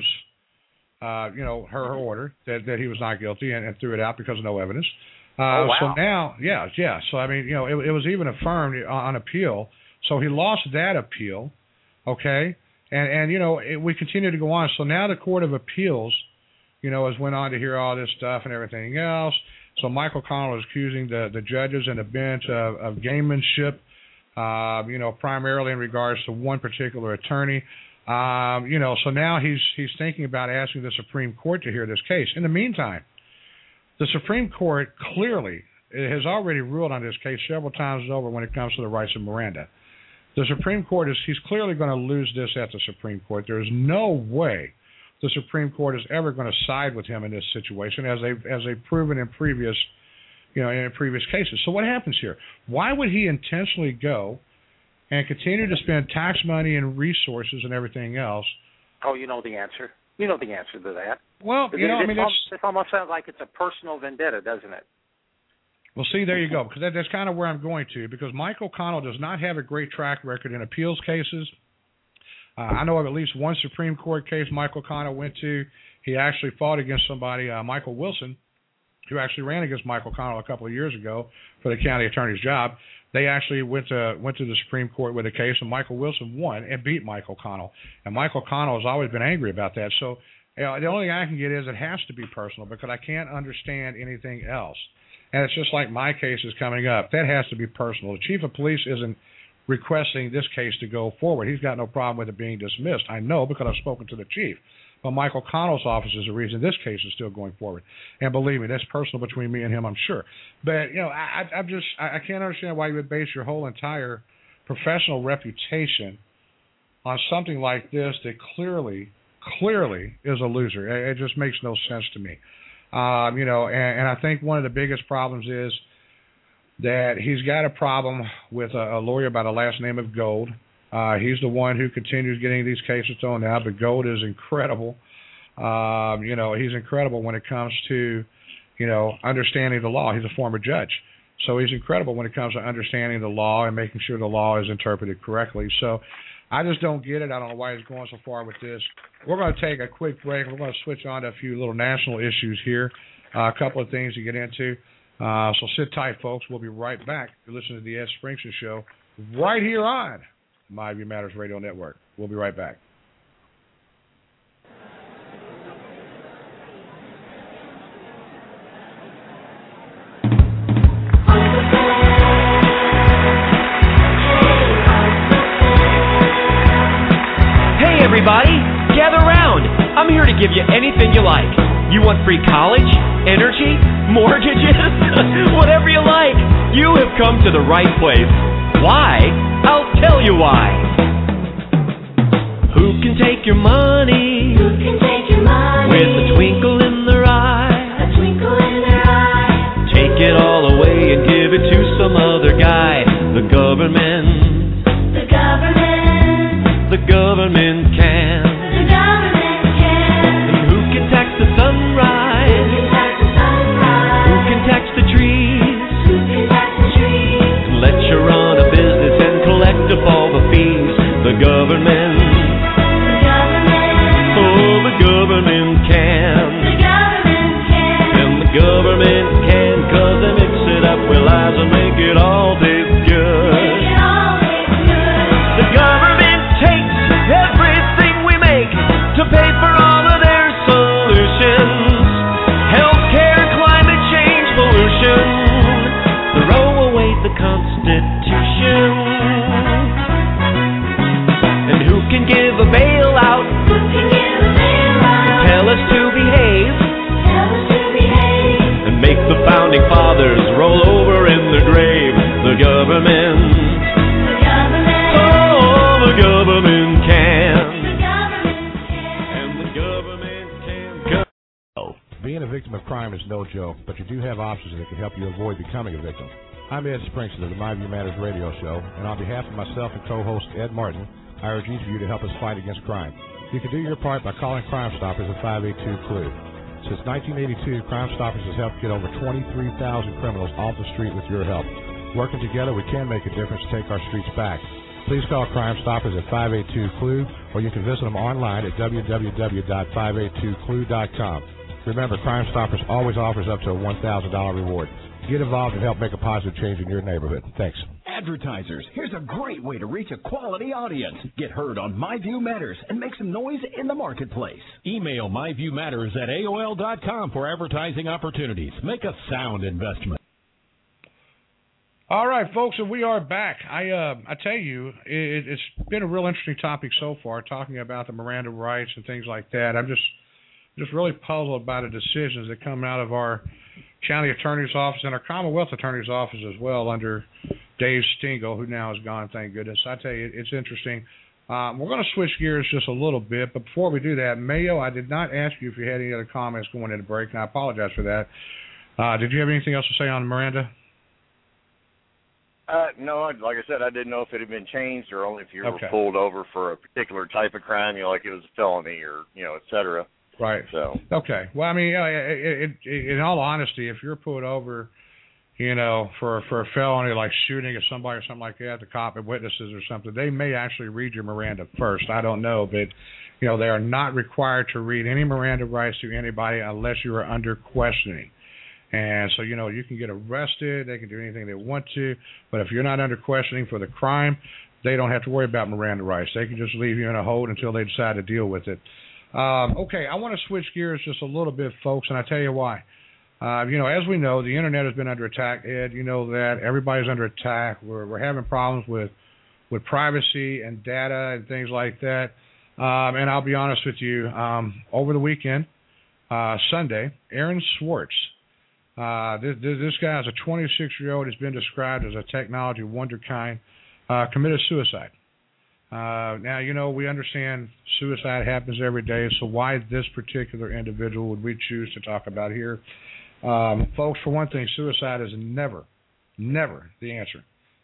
uh, you know, her, her order that, that he was not guilty, and, and threw it out because of no evidence. Uh, oh, wow. So now, yeah, yeah. So, I mean, you know, it, it was even affirmed on, on appeal. So he lost that appeal, okay? And, and you know, it, we continue to go on. So now the Court of Appeals, you know, has went on to hear all this stuff and everything else. So Michael Connell is accusing the, the judges and the bench of, of gamemanship, uh, you know, primarily in regards to one particular attorney. Um, you know, so now he's he's thinking about asking the Supreme Court to hear this case. In the meantime, the Supreme Court clearly has already ruled on this case several times over when it comes to the rights of Miranda. The Supreme Court is he's clearly going to lose this at the Supreme Court. There is no way the Supreme Court is ever going to side with him in this situation, as they've as they've proven in previous, you know, in previous cases. So what happens here? Why would he intentionally go and continue to spend tax money and resources and everything else? Oh, you know the answer. You know the answer to that. Well, you know, it, I mean, it's, it almost sounds like it's a personal vendetta, doesn't it? Well, see, there you go, because that, that's kind of where I'm going to, because Mike O'Connell does not have a great track record in appeals cases. Uh, I know of at least one Supreme Court case Mike O'Connell went to. He actually fought against somebody, uh, Michael Wilson, who actually ran against Mike O'Connell a couple of years ago for the county attorney's job. They actually went to went to the Supreme Court with a case, and Michael Wilson won and beat Mike O'Connell. And Mike O'Connell has always been angry about that. So you know, the only thing I can get is it has to be personal, because I can't understand anything else. And it's just like my case is coming up. That has to be personal. The chief of police isn't requesting this case to go forward. He's got no problem with it being dismissed. I know because I've spoken to the chief. But Michael Connell's office is the reason this case is still going forward. And believe me, that's personal between me and him, I'm sure. But, you know, I, I, I'm just, I, I can't understand why you would base your whole entire professional reputation on something like this that clearly, clearly is a loser. It, it just makes no sense to me. Um, you know, and, and I think one of the biggest problems is that he's got a problem with a, a lawyer by the last name of Gold. Uh, he's the one who continues getting these cases thrown out, but Gold is incredible. Um, you know, he's incredible when it comes to, you know, understanding the law. He's a former judge. So he's incredible when it comes to understanding the law and making sure the law is interpreted correctly. So I just don't get it. I don't know why he's going so far with this. We're going to take a quick break. We're going to switch on to a few little national issues here, uh, a couple of things to get into. Uh, so sit tight, folks. We'll be right back. You're listening to the Ed Sprinkson Show right here on My View Matters Radio Network. We'll be right back. Hey everybody, gather round. I'm here to give you anything you like. You want free college, energy, mortgages, whatever you like. You have come to the right place. Why? I'll tell you why. Who can take your money? Who can take your money? With a twinkle in their eye. A twinkle in their eye. Take it all away and give it to some other guy. The government. The government. The government can. The government can. And who can tax the sunrise? Who can tax the sunrise? Who can tax the trees? Who can tax the trees? Let you run a business and collect up all the fees. The government. The government. Oh, the government can. The government can. And the government can, 'cause they mix it up with lies and make it all taste good. Make it all taste good. The government takes everything we make to pay for all of their solutions. Healthcare, climate change, pollution. Throw away the Constitution. And who can give a bailout? Who can give a bailout? Tell us to behave. Tell us to behave. And make the founding fathers roll over in their grave. The government. The government. Oh, the government can. The government can. And the government can go. Being a victim of crime is no joke, but you do have options that can help you avoid becoming a victim. I'm Ed Sprinkson of the My View Matters radio show, and on behalf of myself and co-host Ed Martin, I urge each of you to help us fight against crime. You can do your part by calling Crime Stoppers at five eight two C L U. Since nineteen eighty-two, Crime Stoppers has helped get over twenty-three thousand criminals off the street with your help. Working together, we can make a difference to take our streets back. Please call Crime Stoppers at five eight two C L U, or you can visit them online at w w w dot five eight two C L U dot com. Remember, Crime Stoppers always offers up to a one thousand dollars reward. Get involved and help make a positive change in your neighborhood. Thanks. Advertisers, here's a great way to reach a quality audience. Get heard on My View Matters and make some noise in the marketplace. Email myviewmatters at A O L dot com for advertising opportunities. Make a sound investment. All right, folks, and we are back. I uh, I tell you, it, it's been a real interesting topic so far, talking about the Miranda rights and things like that. I'm just just really puzzled by the decisions that come out of our county attorney's office and our Commonwealth attorney's office as well, under Dave Stingle, who now is gone, thank goodness. I tell you, it's interesting. Um, we're going to switch gears just a little bit, but before we do that, Mayo, I did not ask you if you had any other comments going into break, and I apologize for that. Uh, did you have anything else to say on Miranda? Uh, no, like I said, I didn't know if it had been changed or only if you were Okay. pulled over for a particular type of crime, you know, like it was a felony or, you know, et cetera. Right. So. Okay. Well, I mean, uh, it, it, it, in all honesty, if you're pulled over, you know, for for a felony like shooting at somebody or something like that, the cop and witnesses or something, they may actually read your Miranda first. I don't know, but you know, they are not required to read any Miranda rights to anybody unless you are under questioning. And so, you know, you can get arrested, they can do anything they want to, but if you're not under questioning for the crime, they don't have to worry about Miranda rights. They can just leave you in a hold until they decide to deal with it. Um, okay, I want to switch gears just a little bit, folks, and I'll tell you why. Uh, you know, as we know, the Internet has been under attack, Ed. You know that. Everybody's under attack. We're, we're having problems with with privacy and data and things like that. Um, and I'll be honest with you, um, over the weekend, uh, Sunday, Aaron Swartz, uh, this, this guy is a twenty-six-year-old. He's been described as a technology wonderkind, uh, committed suicide. Uh, now, you know, we understand suicide happens every day, so why this particular individual would we choose to talk about here? Um, folks, for one thing, suicide is never, never the answer.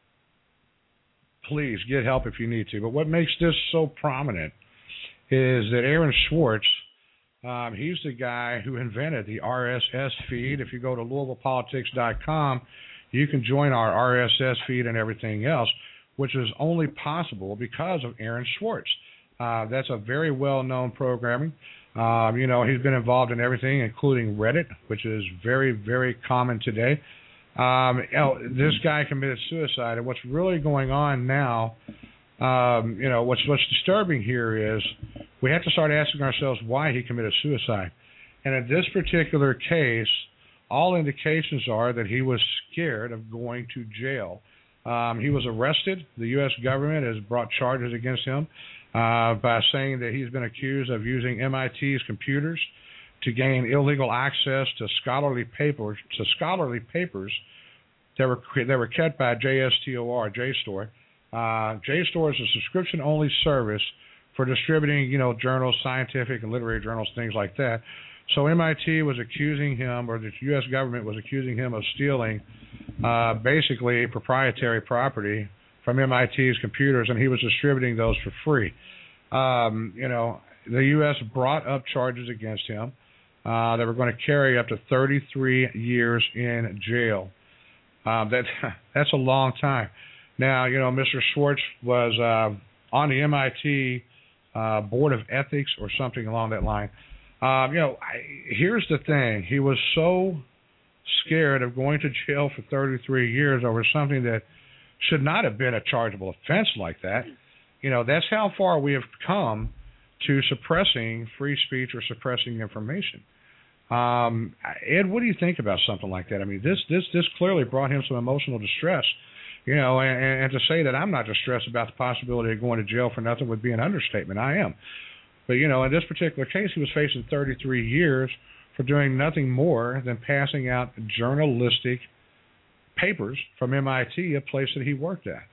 Please get help if you need to. But what makes this so prominent is that Aaron Swartz, um, he's the guy who invented the R S S feed. If you go to Louisville Politics dot com, you can join our R S S feed and everything else, which is only possible because of Aaron Swartz. Uh, that's a very well-known programming. Um, you know, he's been involved in everything, including Reddit, which is very, very common today. Um, you know, this guy committed suicide, and what's really going on now, um, you know, what's what's disturbing here is we have to start asking ourselves why he committed suicide. And in this particular case, all indications are that he was scared of going to jail. Um, he was arrested. The U S government has brought charges against him uh, by saying that he's been accused of using M I T's computers to gain illegal access to scholarly papers, to scholarly papers that were that were kept by J S T O R, JSTOR. Uh, JSTOR is a subscription-only service for distributing, you know, journals, scientific and literary journals, things like that. So M I T was accusing him, or the U S government was accusing him of stealing uh, basically proprietary property from M I T's computers, and he was distributing those for free. Um, you know, the U S brought up charges against him. Uh, they were going to carry up to thirty-three years in jail. Um, that that's a long time. Now, you know, Mister Swartz was uh, on the M I T uh, Board of Ethics or something along that line. Um, you know, I, here's the thing. He was so scared of going to jail for thirty-three years over something that should not have been a chargeable offense like that. You know, that's how far we have come to suppressing free speech or suppressing information. Um, Ed, what do you think about something like that? I mean, this this this clearly brought him some emotional distress, you know, and, and to say that I'm not distressed about the possibility of going to jail for nothing would be an understatement. I am. But, you know, in this particular case, he was facing thirty-three years for doing nothing more than passing out journalistic papers from M I T, a place that he worked at.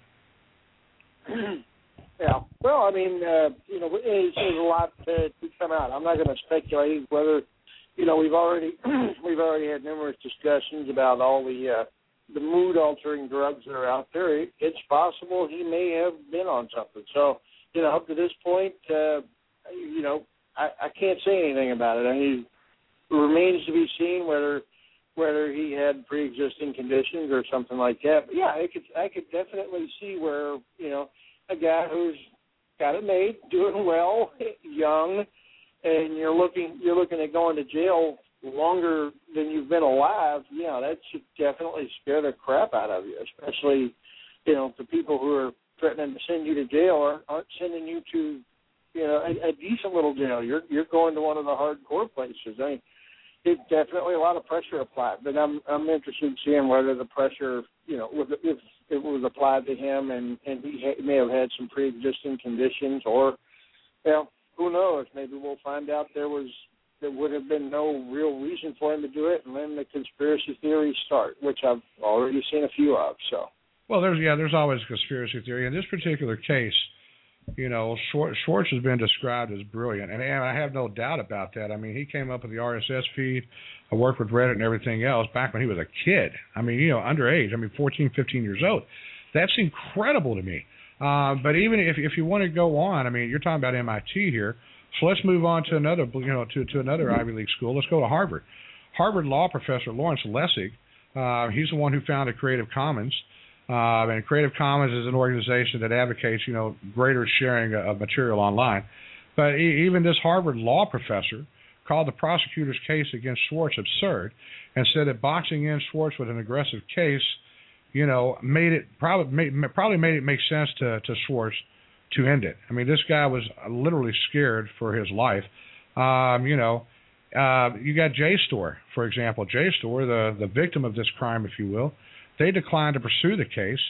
Yeah. Well, I mean, uh, you know, there's, there's a lot to, to come out. I'm not going to speculate whether, you know, we've already we've already had numerous discussions about all the uh, the mood altering drugs that are out there. It, it's possible he may have been on something. So, you know, up to this point, uh, you know, I, I can't say anything about it. I mean, it remains to be seen whether whether he had pre-existing conditions or something like that. But yeah, I could I could definitely see where, you know, a guy who's got it made, doing well, young, and you're looking you're looking at going to jail longer than you've been alive. Yeah, that should definitely scare the crap out of you, especially, you know, the people who are threatening to send you to jail aren't, aren't sending you to, you know, a, a decent little jail. You're you're going to one of the hardcore places. I mean, it's definitely a lot of pressure applied, but I'm I'm interested in seeing whether the pressure, you know, if it was applied to him and and he ha- may have had some pre-existing conditions, or, you know, who knows? Maybe we'll find out there was there would have been no real reason for him to do it, and then the conspiracy theories start, which I've already seen a few of. So, well, there's yeah, there's always a conspiracy theory. In this particular case, you know, Schwartz, Schwartz has been described as brilliant, and, and I have no doubt about that. I mean, he came up with the R S S feed. I worked with Reddit and everything else back when he was a kid. I mean, you know, underage. I mean, fourteen, fifteen years old. That's incredible to me. Uh, but even if if you want to go on, I mean, you're talking about M I T here. So let's move on to another, you know, to, to another Ivy League school. Let's go to Harvard. Harvard law professor Lawrence Lessig, uh, he's the one who founded Creative Commons. Uh, and Creative Commons is an organization that advocates, you know, greater sharing of material online. But e- even this Harvard law professor called the prosecutor's case against Schwartz absurd and said that boxing in Schwartz with an aggressive case, you know, made it probably made, probably made it make sense to, to Schwartz to end it. I mean, this guy was literally scared for his life. Um, you know, uh, you got JSTOR, for example. JSTOR, the, the victim of this crime, if you will, they declined to pursue the case.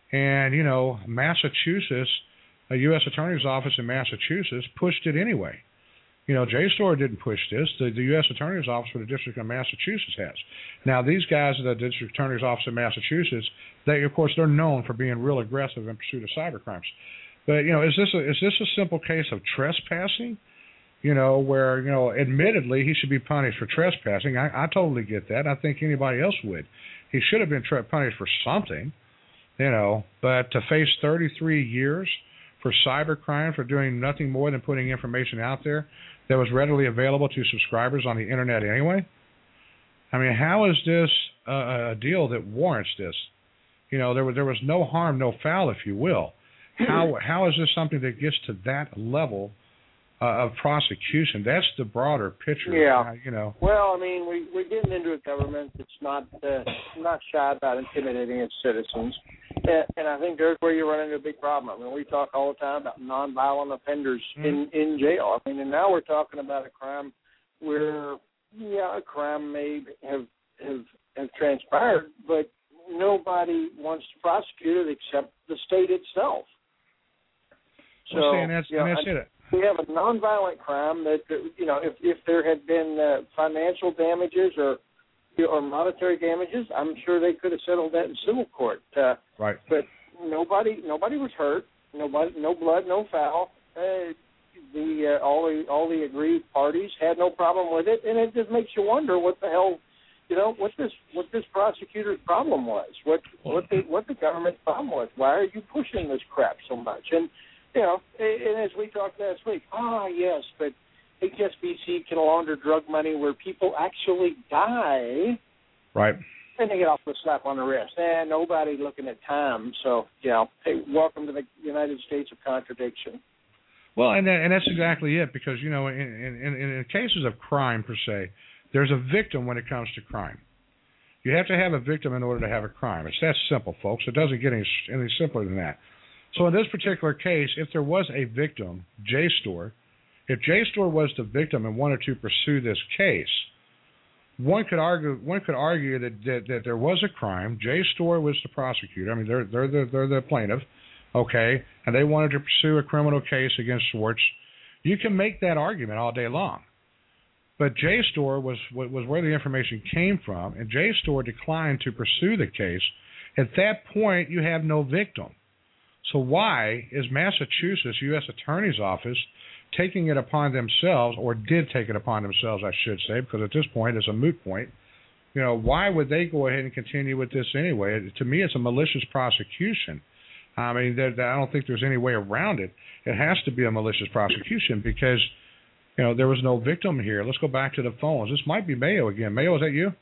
And, you know, Massachusetts, a U S attorney's office in Massachusetts pushed it anyway. You know, JSTOR didn't push this. The, the U S attorney's office for the District of Massachusetts has. Now, these guys at the District attorney's office in Massachusetts, they, of course, they're known for being real aggressive in pursuit of cyber crimes. But, you know, is this a, is this a simple case of trespassing? You know, where, you know, admittedly, he should be punished for trespassing. I, I totally get that. I think anybody else would. He should have been tra- punished for something, you know, but to face thirty-three years for cybercrime, for doing nothing more than putting information out there that was readily available to subscribers on the Internet anyway? I mean, how is this a, a deal that warrants this? You know, there was, there was no harm, no foul, if you will. How How is this something that gets to that level Uh, of prosecution? That's the broader picture. Yeah. Uh, you know. Well, I mean, we, we're getting into a government that's not uh, not shy about intimidating its citizens, and, and I think there's where you run into a big problem. I mean, we talk all the time about nonviolent offenders mm-hmm. in in jail. I mean, and now we're talking about a crime where, yeah, a crime may have have have transpired, but nobody wants to prosecute it except the state itself. So, well, see, and that's, you know, and that's I, it. We have a nonviolent crime that, you know, if, if there had been uh, financial damages or or monetary damages, I'm sure they could have settled that in civil court. Uh, right. But nobody nobody was hurt. Nobody, no blood, no foul. Uh, the uh, all the all the aggrieved parties had no problem with it, and it just makes you wonder what the hell, you know, what this what this prosecutor's problem was, what what the what the government's problem was. Why are you pushing this crap so much? And you know, and as we talked last week, ah, yes, but H S B C can launder drug money where people actually die. Right. And they get off with a slap on the wrist. And nobody looking at time. So, you know, hey, welcome to the United States of contradiction. Well, and that, and that's exactly it, because, you know, in, in, in cases of crime, per se, there's a victim when it comes to crime. You have to have a victim in order to have a crime. It's that simple, folks. It doesn't get any, any simpler than that. So in this particular case, if there was a victim, JSTOR, if JSTOR was the victim and wanted to pursue this case, one could argue one could argue that, that, that there was a crime. JSTOR was the prosecutor. I mean, they're they're the they're the plaintiff, okay, and they wanted to pursue a criminal case against Schwartz. You can make that argument all day long, but JSTOR was was where the information came from, and JSTOR declined to pursue the case. At that point, you have no victim. So why is Massachusetts U S Attorney's Office taking it upon themselves, or did take it upon themselves, I should say, because at this point it's a moot point. You know, why would they go ahead and continue with this anyway? To me, it's a malicious prosecution. I mean, there, I don't think there's any way around it. It has to be a malicious prosecution because, you know, there was no victim here. Let's go back to the phones. This might be Mayo again. Mayo, is that you?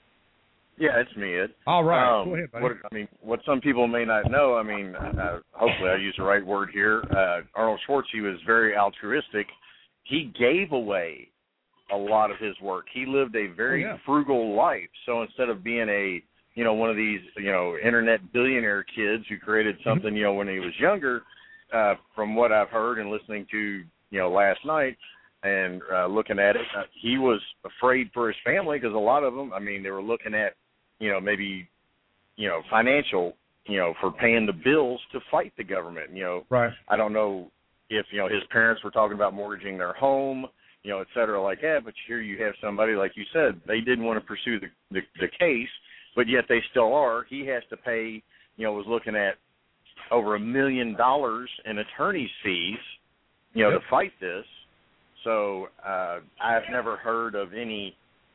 Yeah, it's me, Ed. All right. Um, Go ahead, buddy. What, I mean, what some people may not know, I mean, uh, hopefully I use the right word here. Uh, Arnold Schwartz, he was very altruistic. He gave away a lot of his work. He lived a very oh, yeah. frugal life. So instead of being a, you know, one of these, you know, internet billionaire kids who created something, mm-hmm. you know, when he was younger, uh, from what I've heard and listening to, you know, last night, and uh, looking at it, uh, he was afraid for his family because a lot of them, I mean, they were looking at, you know, maybe, you know, financial, you know, for paying the bills to fight the government. You know, right. I don't know if, you know, his parents were talking about mortgaging their home, you know, et cetera, like that. But here you have somebody, like you said, they didn't want to pursue the, the, the case, but yet they still are. He has to pay, you know, was looking at over a million dollars in attorney's fees, you know, yep. to fight this. So uh, I've never heard of any,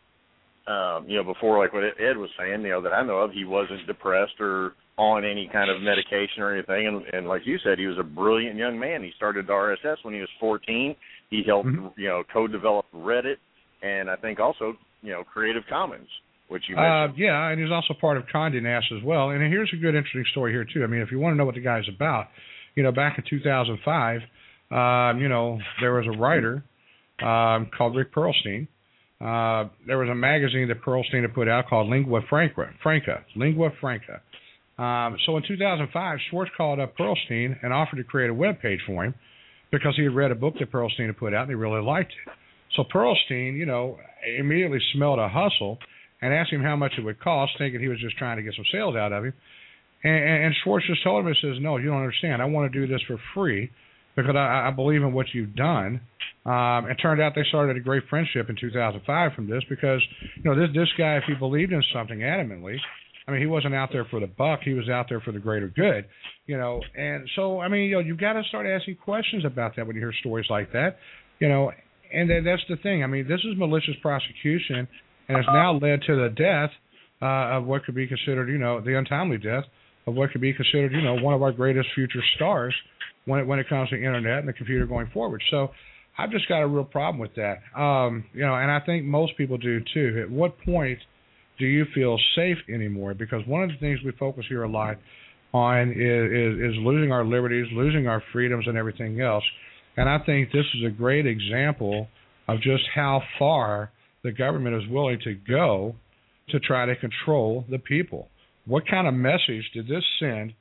Um, you know, before, like what Ed was saying, you know, that I know of, he wasn't depressed or on any kind of medication or anything. And, and like you said, he was a brilliant young man. He started R S S when he was fourteen. He helped, mm-hmm. you know, co-develop Reddit and I think also, you know, Creative Commons, which you mentioned. Uh, yeah, and he's also part of Condé Nast as well. And here's a good, interesting story here, too. I mean, if you want to know what the guy's about, you know, back in two thousand five, um, you know, there was a writer um, called Rick Perlstein. Uh, there was a magazine that Perlstein had put out called Lingua Franca, Franca, Lingua Franca. Um, so in two thousand five, Schwartz called up Perlstein and offered to create a web page for him because he had read a book that Perlstein had put out and he really liked it. So Perlstein, you know, immediately smelled a hustle and asked him how much it would cost, thinking he was just trying to get some sales out of him. And, and Schwartz just told him, he says, no, you don't understand. I want to do this for free because I, I believe in what you've done. Um, it turned out they started a great friendship in two thousand five from this because, you know, this this guy, if he believed in something adamantly, I mean, he wasn't out there for the buck. He was out there for the greater good, you know. And so, I mean, you know, you've got to start asking questions about that when you hear stories like that, you know. And that, that's the thing. I mean, this is malicious prosecution, and it's now led to the death uh, of what could be considered, you know, the untimely death of what could be considered, you know, one of our greatest future stars when it when it comes to the internet and the computer going forward. So I've just got a real problem with that, um, you know, and I think most people do too. At what point do you feel safe anymore? Because one of the things we focus here a lot on is, is, is losing our liberties, losing our freedoms, and everything else. And I think this is a great example of just how far the government is willing to go to try to control the people. What kind of message did this send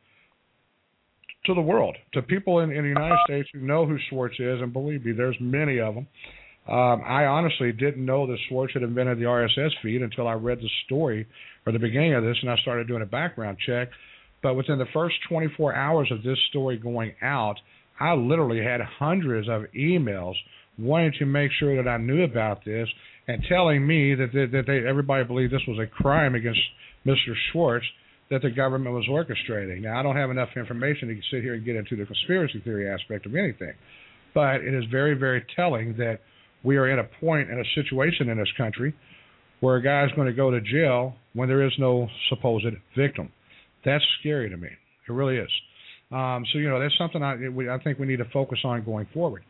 to the world, to people in, in the United States who know who Schwartz is? And believe me, there's many of them. Um, I honestly didn't know that Schwartz had invented the R S S feed until I read the story or the beginning of this, and I started doing a background check. But within the first twenty-four hours of this story going out, I literally had hundreds of emails wanting to make sure that I knew about this and telling me that they, that they, everybody believed this was a crime against Mister Schwartz that the government was orchestrating. Now, I don't have enough information to sit here and get into the conspiracy theory aspect of anything, but it is very, very telling that we are at a point in a situation in this country where a guy's going to go to jail when there is no supposed victim. That's scary to me. It really is. Um, so, you know, that's something I, we, I think we need to focus on going forward.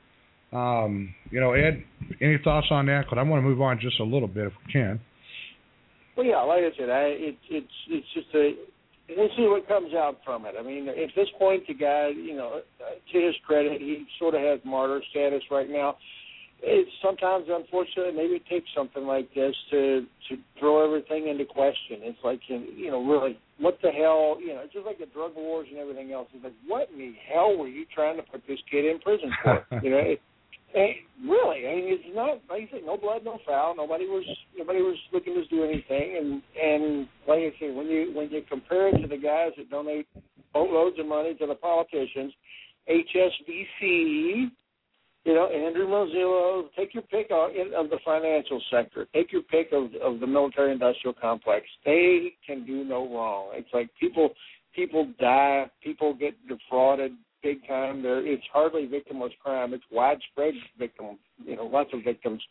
Um, you know, Ed, any thoughts on that? Because I want to move on just a little bit if we can. Well, yeah, like I said, I, it, it's it's just a we'll see what comes out from it. I mean, at this point, the guy, you know, to his credit, he sort of has martyr status right now. It's sometimes, unfortunately, maybe it takes something like this to to throw everything into question. It's like, you know, really, what the hell, you know, just like the drug wars and everything else. It's like, what in the hell were you trying to put this kid in prison for? You know, it, it, really, I mean, it's not, like you said, no blood, no foul. Nobody was nobody was looking to do anything. And and like I said, when you when you compare it to the guys that donate boatloads of money to the politicians, H S B C. You know, Andrew Mozillo, take your pick of, of the financial sector. Take your pick of, of the military-industrial complex. They can do no wrong. It's like people people die, people get defrauded big time. There, it's hardly victimless crime. It's widespread victim, you know, lots of victims,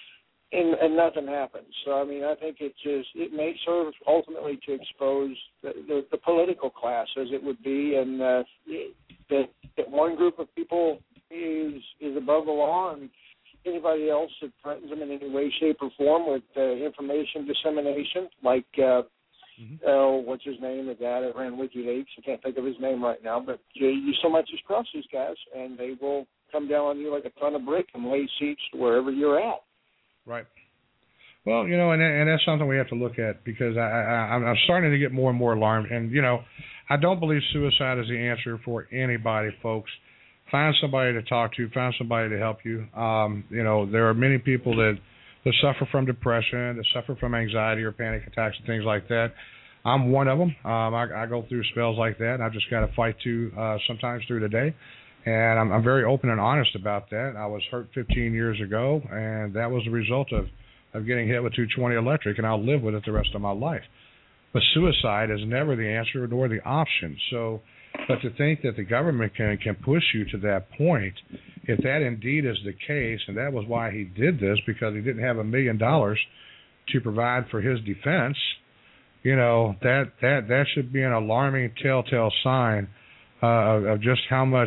and, and nothing happens. So, I mean, I think it just it may serve ultimately to expose the, the, the political class, as it would be, and uh, that, that one group of people is is above the law, and anybody else that threatens them in any way, shape, or form with uh, information dissemination, like, uh, mm-hmm. uh, what's his name, the guy that ran WikiLeaks, I can't think of his name right now, but you, you so much as cross these guys, and they will come down on you like a ton of brick and lay siege to wherever you're at. Right. Well, you know, and and that's something we have to look at, because I, I, I'm starting to get more and more alarmed, and, you know, I don't believe suicide is the answer for anybody, folks. Find somebody to talk to. Find somebody to help you. Um, you know, there are many people that, that suffer from depression, that suffer from anxiety or panic attacks and things like that. I'm one of them. Um, I, I go through spells like that, and I've just got to fight to uh, sometimes through the day. And I'm, I'm very open and honest about that. I was hurt fifteen years ago, and that was the result of, of getting hit with two twenty electric, and I'll live with it the rest of my life. But suicide is never the answer nor the option. So, but to think that the government can can push you to that point, if that indeed is the case, and that was why he did this, because he didn't have a million dollars to provide for his defense, you know, that that, that should be an alarming telltale sign uh, of, of just how much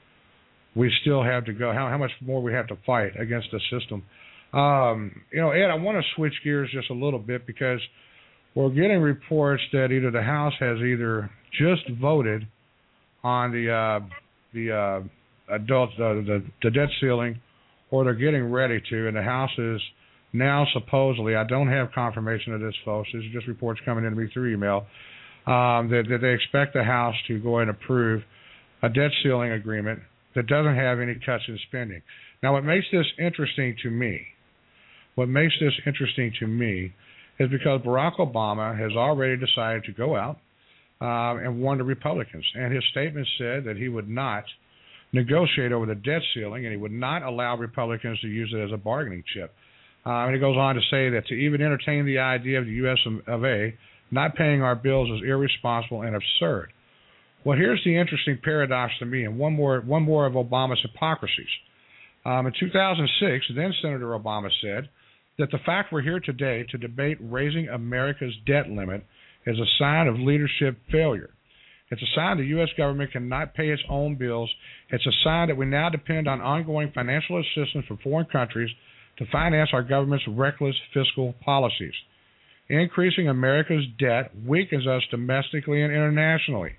we still have to go, how, how much more we have to fight against the system. Um, you know, Ed, I want to switch gears just a little bit, because we're getting reports that either the House has either just voted on the uh, the uh, adult uh, the, the debt ceiling, or they're getting ready to, and the House is now supposedly, I don't have confirmation of this, folks, this is just reports coming in to me through email, um, that, that they expect the House to go and approve a debt ceiling agreement that doesn't have any cuts in spending. Now, what makes this interesting to me, what makes this interesting to me is because Barack Obama has already decided to go out uh, and warned the Republicans. And his statement said that he would not negotiate over the debt ceiling, and he would not allow Republicans to use it as a bargaining chip. Uh, and he goes on to say that to even entertain the idea of the U S of A not paying our bills is irresponsible and absurd. Well, here's the interesting paradox to me, and one more one more of Obama's hypocrisies. Um, in two thousand six, then Senator Obama said that the fact we're here today to debate raising America's debt limit is a sign of leadership failure. It's a sign the U S government cannot pay its own bills. It's a sign that we now depend on ongoing financial assistance from foreign countries to finance our government's reckless fiscal policies. Increasing America's debt weakens us domestically and internationally.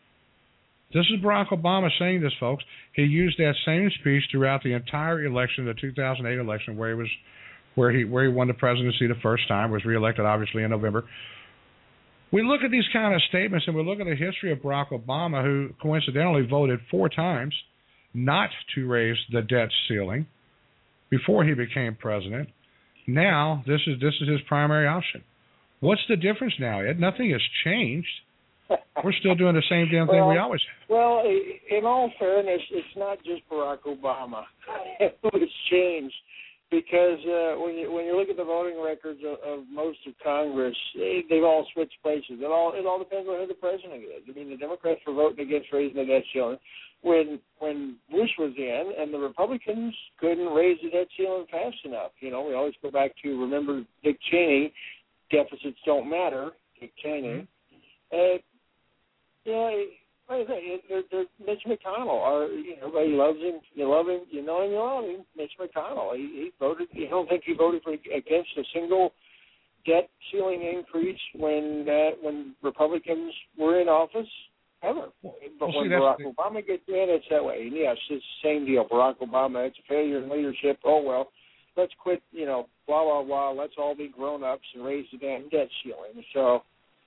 This is Barack Obama saying this, folks. He used that same speech throughout the entire election, the two thousand eight election, where he was, where he where he won the presidency the first time, was reelected obviously in November. We look at these kind of statements and we look at the history of Barack Obama, who coincidentally voted four times not to raise the debt ceiling before he became president. Now this is this is his primary option. What's the difference now, Ed? Nothing has changed. We're still doing the same damn thing well, we always have. Well, in all fairness, it's not just Barack Obama who's changed, because uh, when you when you look at the voting records of, of most of Congress, they, they've all switched places. It all it all depends on who the president is. I mean, the Democrats were voting against raising the debt ceiling when when Bush was in, and the Republicans couldn't raise the debt ceiling fast enough. You know, we always go back to remember Dick Cheney. Deficits don't matter, Dick Cheney. Uh, yeah, like I say, they're, they're Mitch McConnell. Or, you know, everybody loves him. You love him. You know him. You love him. Mitch McConnell. He, he voted. You don't think he voted for against a single debt ceiling increase when uh, when Republicans were in office ever. But well, when see, Barack the... Obama gets in, it's that way. And yes, it's the same deal. Barack Obama. It's a failure in leadership. Oh well. Let's quit, you know, blah, blah, blah. Let's all be grown-ups and raise the damn debt ceiling. So,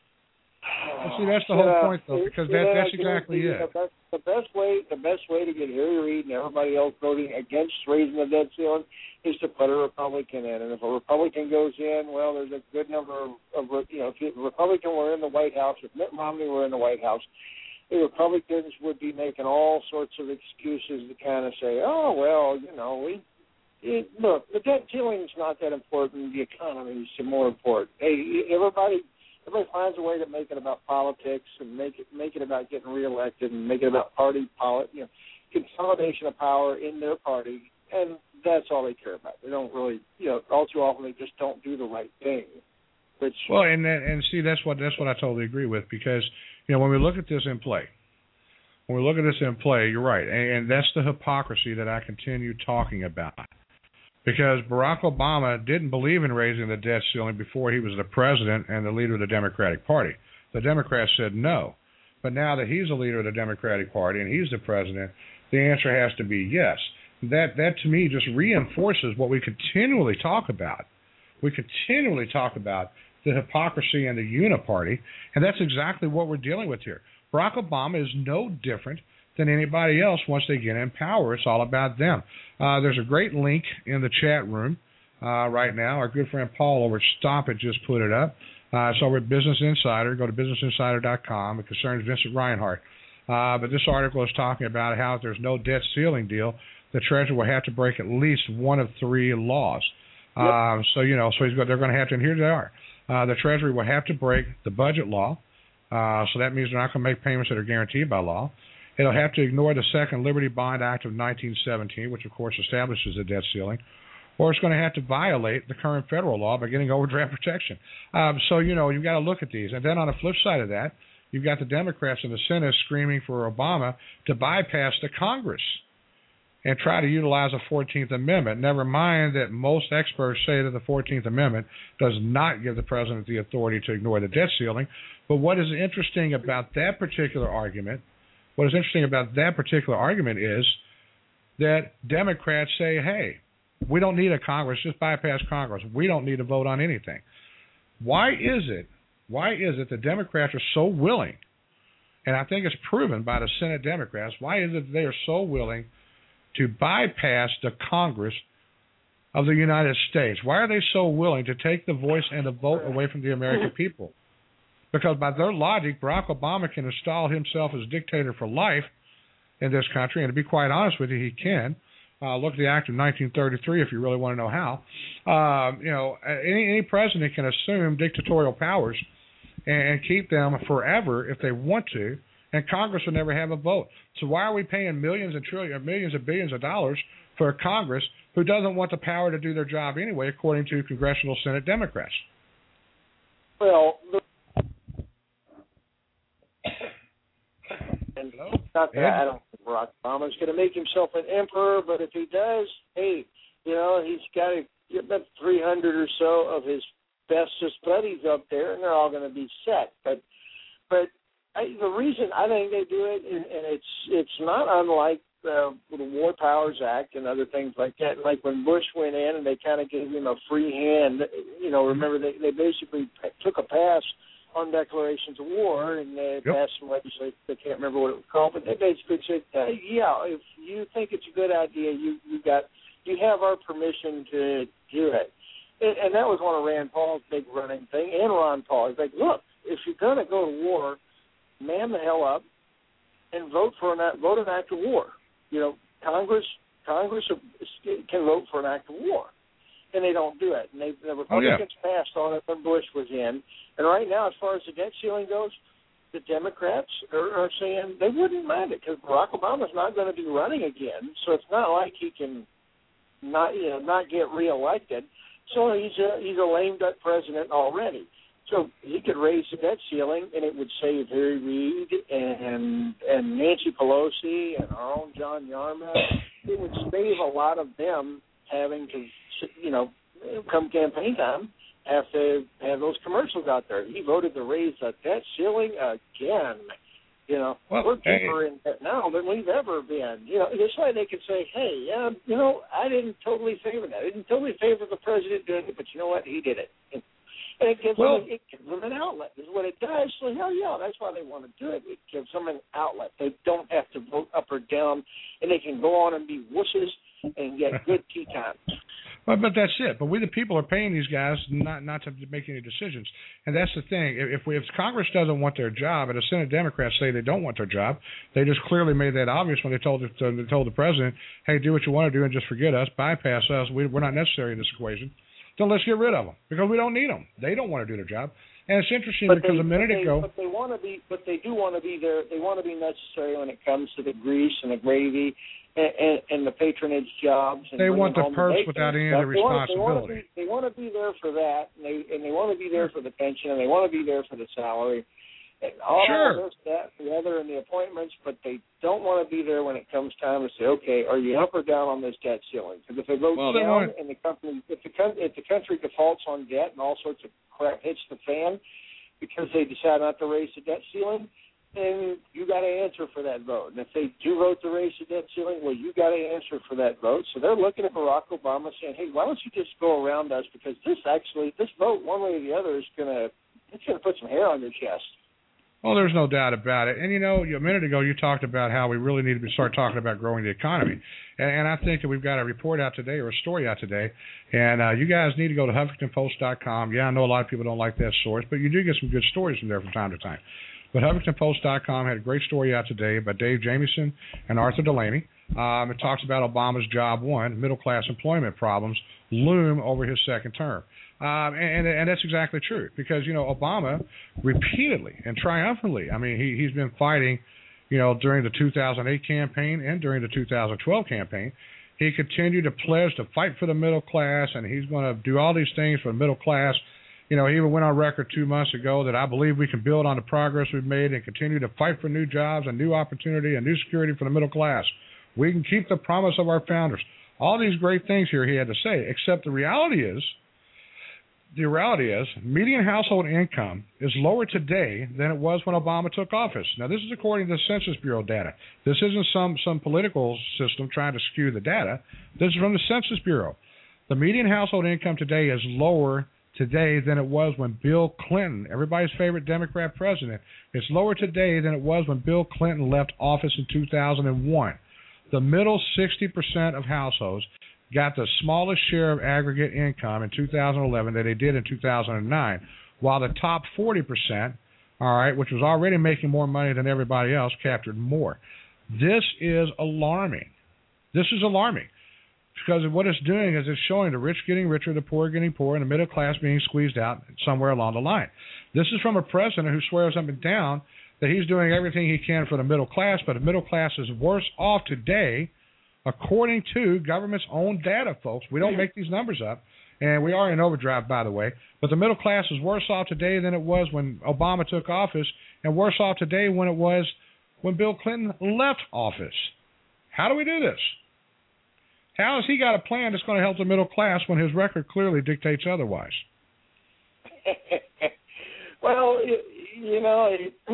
well, see, that's the whole uh, point, though, because that, that's exactly it. The best, the best way, the best way to get Harry Reid and everybody else voting against raising the debt ceiling is to put a Republican in. And if a Republican goes in, well, there's a good number of, of you know, if a Republican were in the White House, if Mitt Romney were in the White House, the Republicans would be making all sorts of excuses to kind of say, oh, well, you know, we. It, look, the debt ceiling is not that important. The economy is more important. Hey, everybody, everybody finds a way to make it about politics and make it make it about getting reelected and make it about party polit, you know, consolidation of power in their party, and that's all they care about. They don't really, you know, all too often they just don't do the right thing. Which well, and and see, that's what that's what I totally agree with, because you know when we look at this in play, when we look at this in play, you're right, and, and that's the hypocrisy that I continue talking about. Because Barack Obama didn't believe in raising the debt ceiling before he was the president and the leader of the Democratic Party. The Democrats said no. But now that he's the leader of the Democratic Party and he's the president, the answer has to be yes. That, that to me, just reinforces what we continually talk about. We continually talk about the hypocrisy and the uniparty, and that's exactly what we're dealing with here. Barack Obama is no different than anybody else once they get in power. It's all about them. Uh, there's a great link in the chat room uh, right now. Our good friend Paul over at Stop It just put it up. Uh, it's over at Business Insider. Go to business insider dot com. It concerns Vincent Reinhart. Uh, but this article is talking about how if there's no debt ceiling deal, the Treasury will have to break at least one of three laws. Yep. Um, so, you know, so he's got, they're going to have to, and here they are. Uh, the Treasury will have to break the budget law. Uh, so that means they're not going to make payments that are guaranteed by law. It'll have to ignore the Second Liberty Bond Act of nineteen seventeen, which, of course, establishes the debt ceiling, or it's going to have to violate the current federal law by getting overdraft protection. Um, so, you know, you've got to look at these. And then on the flip side of that, you've got the Democrats in the Senate screaming for Obama to bypass the Congress and try to utilize the fourteenth Amendment. Never mind that most experts say that the fourteenth Amendment does not give the president the authority to ignore the debt ceiling. But what is interesting about that particular argument What is interesting about that particular argument is that Democrats say, hey, we don't need a Congress, just bypass Congress. We don't need to vote on anything. Why is it, why is it the Democrats are so willing, and I think it's proven by the Senate Democrats, why is it they are so willing to bypass the Congress of the United States? Why are they so willing to take the voice and the vote away from the American people? Because by their logic, Barack Obama can install himself as dictator for life in this country, and to be quite honest with you, he can. Uh, look at the Act of nineteen thirty-three if you really want to know how. Um, you know, any, any president can assume dictatorial powers and, and keep them forever if they want to, and Congress will never have a vote. So why are we paying millions and trillions, millions and billions of dollars for a Congress who doesn't want the power to do their job anyway, according to congressional Senate Democrats? Well, the and not that I don't think Barack Obama's going to make himself an emperor, but if he does, hey, you know, he's got to get about three hundred or so of his bestest buddies up there, and they're all going to be set. But, but I, the reason I think they do it, and, and it's it's not unlike uh, the War Powers Act and other things like that. Like when Bush went in and they kind of gave him a free hand. You know, remember they they basically took a pass on declarations of war, and they yep. passed some legislation. I can't remember what it was called, but they basically said, uh, "Yeah, if you think it's a good idea, you you got you have our permission to do it." And, and that was one of Rand Paul's big running thing, and Ron Paul. He's like, "Look, if you're going to go to war, man the hell up and vote for an act, vote an act of war. You know, Congress Congress can vote for an act of war." And they don't do it. And they, the Republicans oh, yeah. passed on it when Bush was in. And right now, as far as the debt ceiling goes, the Democrats are, are saying they wouldn't mind it because Barack Obama's not going to be running again. So it's not like he can not you know not get reelected. So he's a he's a lame duck president already. So he could raise the debt ceiling, and it would save Harry Reid and and Nancy Pelosi and our own John Yarmuth. It would save a lot of them having to, you know, come campaign time, have to have those commercials out there. He voted to raise the debt ceiling again. You know, well, we're deeper hey. in debt now than we've ever been. You know, this way they could say, hey, yeah, you know, I didn't totally favor that. I didn't totally favor the president doing it, but you know what? He did it. And it gives, well, them, it gives them an outlet. This is what it does. So, hell yeah, that's why they want to do it. It gives them an outlet. They don't have to vote up or down, and they can go on and be wusses and get good tea time. Well, but that's it. But we, the people, are paying these guys not not to make any decisions, and that's the thing. If we, if Congress doesn't want their job, and the Senate Democrats say they don't want their job, they just clearly made that obvious when they told it, uh, they told the president, "Hey, do what you want to do and just forget us, bypass us. We, we're not necessary in this equation. So let's get rid of them because we don't need them. They don't want to do their job." And it's interesting but because they, a minute they, ago, but they want to be, but they do want to be there. They want to be necessary when it comes to the grease and the gravy and, and, and the patronage jobs. And they want the purse without any of the responsibility. They want to be, be there for that, and they and they want to be there for the pension, and they want to be there for the salary, and all sure. this, that, the other, and the appointments. But they don't want to be there when it comes time to say, okay, are you up or down on this debt ceiling? Because if they vote well, down, and the company, if the if the country defaults on debt and all sorts of crap hits the fan because they decide not to raise the debt ceiling, then you got to answer for that vote. And if they do vote to raise the debt ceiling, well, you got to answer for that vote. So they're looking at Barack Obama saying, hey, why don't you just go around us? Because this actually, this vote, one way or the other, is going to, it's going to put some hair on your chest. Well, there's no doubt about it. And, you know, a minute ago you talked about how we really need to start talking about growing the economy. And, and I think that we've got a report out today or a story out today. And uh, you guys need to go to Huffington Post dot com. Yeah, I know a lot of people don't like that source, but you do get some good stories from there from time to time. But Huffington Post dot com had a great story out today by Dave Jamieson and Arthur Delaney. Um, it talks about Obama's job one, middle-class employment problems loom over his second term. Um, and, and that's exactly true because, you know, Obama repeatedly and triumphantly, I mean, he, he's been fighting, you know, during the two thousand eight campaign and during the two thousand twelve campaign. He continued to pledge to fight for the middle class, and he's going to do all these things for the middle class. You know, he even went on record two months ago that I believe we can build on the progress we've made and continue to fight for new jobs and new opportunity and new security for the middle class. We can keep the promise of our founders. All these great things here he had to say, except the reality is, The reality is, median household income is lower today than it was when Obama took office. Now, this is according to the Census Bureau data. This isn't some, some political system trying to skew the data. This is from the Census Bureau. The median household income today is lower today than it was when Bill Clinton, everybody's favorite Democrat president, it's lower today than it was when Bill Clinton left office in two thousand one. The middle sixty percent of households got the smallest share of aggregate income in two thousand eleven that they did in two thousand nine, while the top forty percent all right, which was already making more money than everybody else, captured more. This is alarming. This is alarming because what it's doing is it's showing the rich getting richer, the poor getting poorer, and the middle class being squeezed out somewhere along the line. This is from a president who swears up and down that he's doing everything he can for the middle class, but the middle class is worse off today, according to government's own data, folks. We don't make these numbers up, and we are in overdrive, by the way, but the middle class is worse off today than it was when Obama took office, and worse off today when it was when Bill Clinton left office. How do we do this? How has he got a plan that's going to help the middle class when his record clearly dictates otherwise? Well, you know,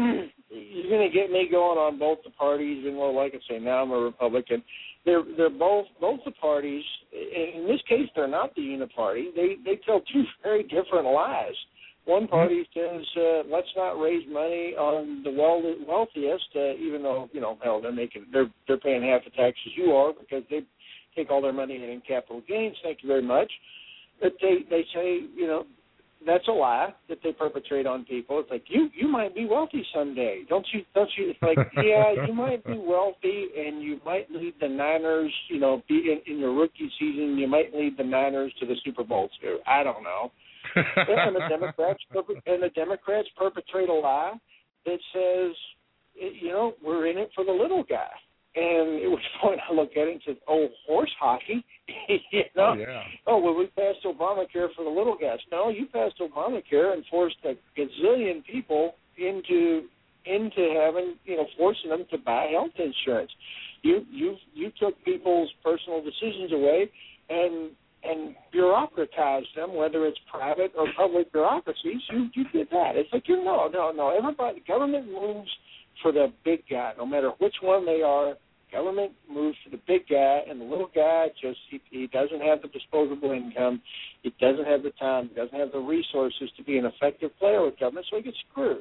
you're going to get me going on both the parties, and well, like I say, now I'm a Republican. They're they're both both the parties. In this case, they're not the uniparty. They they tell two very different lies. One party says, uh, let's not raise money on the wealthiest, uh, even though, you know, hell, they're making they're they're paying half the taxes you are because they take all their money in capital gains. Thank you very much. But they they say, you know, that's a lie that they perpetrate on people. It's like you you might be wealthy someday, don't you? Don't you? It's like yeah, you might be wealthy and you might lead the Niners. You know, be in, in your rookie season, you might lead the Niners to the Super Bowl too. I don't know. and the Democrats and the Democrats perpetrate a lie that says, you know, we're in it for the little guy. And it was funny. I look at it and said, "Oh, horse hockey." you know? Oh, yeah. Oh, well, we passed Obamacare for the little guys. No, you passed Obamacare and forced a gazillion people into into having, you know, forcing them to buy health insurance. You you you took people's personal decisions away and. and bureaucratized them, whether it's private or public bureaucracies. You you did that. It's like, you know, no, no. Everybody, government moves for the big guy, no matter which one they are. Government moves for the big guy, and the little guy just he, he doesn't have the disposable income. He doesn't have the time. He doesn't have the resources to be an effective player with government, so he gets screwed.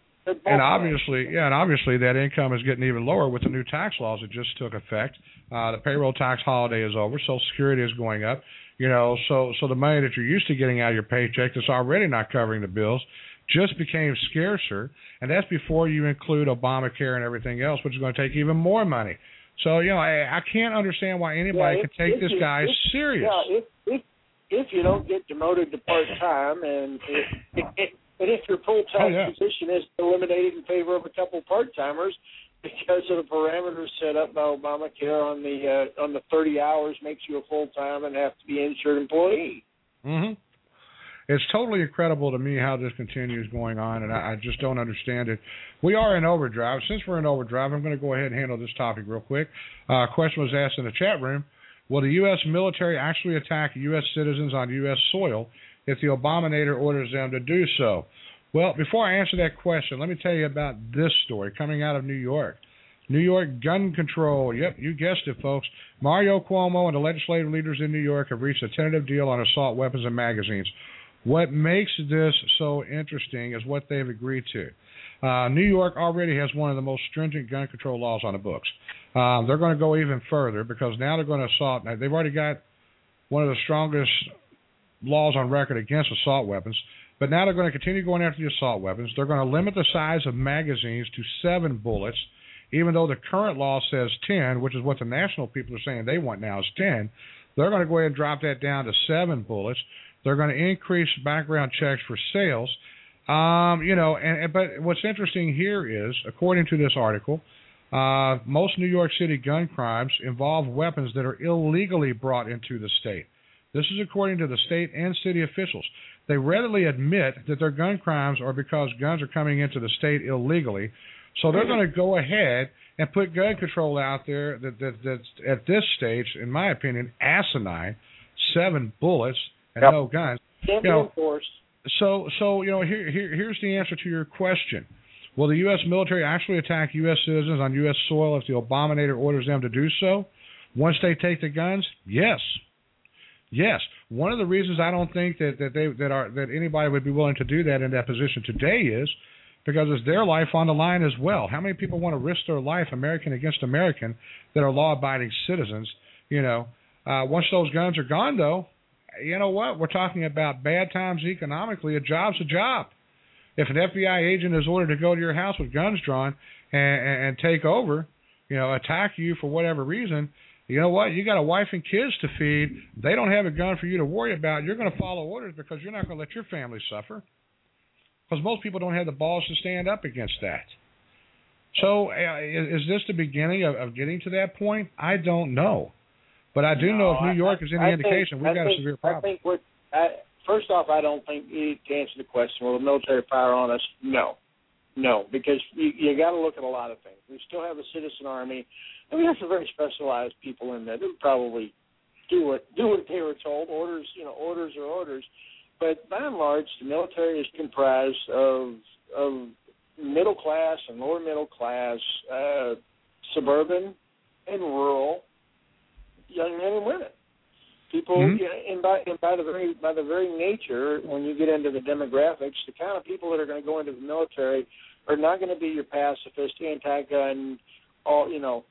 And obviously, yeah, and obviously that income is getting even lower with the new tax laws that just took effect. Uh, the payroll tax holiday is over. Social Security is going up. You know, so so the money that you're used to getting out of your paycheck that's already not covering the bills just became scarcer, and that's before you include Obamacare and everything else, which is going to take even more money. So, you know, I, I can't understand why anybody yeah, could take this you, guy if, serious. Yeah, if, if if you don't get demoted to part time, and if, if, if, and if your full time oh, yeah. position is eliminated in favor of a couple part timers, because of the parameters set up by Obamacare on the uh, on the thirty hours makes you a full time and have to be an insured employee. Mm-hmm. It's totally incredible to me how this continues going on, and I, I just don't understand it. We are in overdrive. Since we're in overdrive, I'm going to go ahead and handle this topic real quick. Uh, a question was asked in the chat room: will the U S military actually attack U S citizens on U S soil if the Obamanator orders them to do so? Well, before I answer that question, let me tell you about this story coming out of New York. New York gun control. Yep, you guessed it, folks. Mario Cuomo and the legislative leaders in New York have reached a tentative deal on assault weapons and magazines. What makes this so interesting is what they've agreed to. Uh, New York already has one of the most stringent gun control laws on the books. Um, they're going to go even further because now they're going to assault. Now, they've already got one of the strongest laws on record against assault weapons. But now they're going to continue going after the assault weapons. They're going to limit the size of magazines to seven bullets, even though the current law says ten, which is what the national people are saying they want now is ten. They're going to go ahead and drop that down to seven bullets. They're going to increase background checks for sales. Um, you know, and, and but what's interesting here is, according to this article, uh, most New York City gun crimes involve weapons that are illegally brought into the state. This is according to the state and city officials. They readily admit that their gun crimes are because guns are coming into the state illegally. So they're going to go ahead and put gun control out there that, that that's at this stage, in my opinion, asinine. Seven bullets and yep. no guns. Can't you be know, enforced. So, so you know, here, here, here's the answer to your question. Will the U S military actually attack U S citizens on U S soil if the Obamanator orders them to do so? Once they take the guns, yes. Yes, one of the reasons I don't think that, that they that are that anybody would be willing to do that in that position today is because it's their life on the line as well. How many people want to risk their life, American against American, that are law-abiding citizens? You know, uh, once those guns are gone, though, you know what? We're talking about bad times economically. A job's a job. If an F B I agent is ordered to go to your house with guns drawn and, and, and take over, you know, attack you for whatever reason, you know what? You got a wife and kids to feed. They don't have a gun for you to worry about. You're going to follow orders because you're not going to let your family suffer. Because most people don't have the balls to stand up against that. So uh, is, is this the beginning of, of getting to that point? I don't know. But I do no, know if New York I, is any I indication, think, we've I got think, a severe problem. I think we're, I, first off, I don't think, to answer the question, will the military fire on us? No. No, because you, you got to look at a lot of things. We still have a citizen army, and we have some very specialized people in there that would probably do what do what they were told. Orders, you know, orders are orders. But by and large, the military is comprised of of middle class and lower middle class, uh, suburban and rural young men and women. People, Mm-hmm. you know, and by and by the very by the very nature, when you get into the demographics, the kind of people that are going to go into the military are not going to be your pacifist, anti-gun, all you know,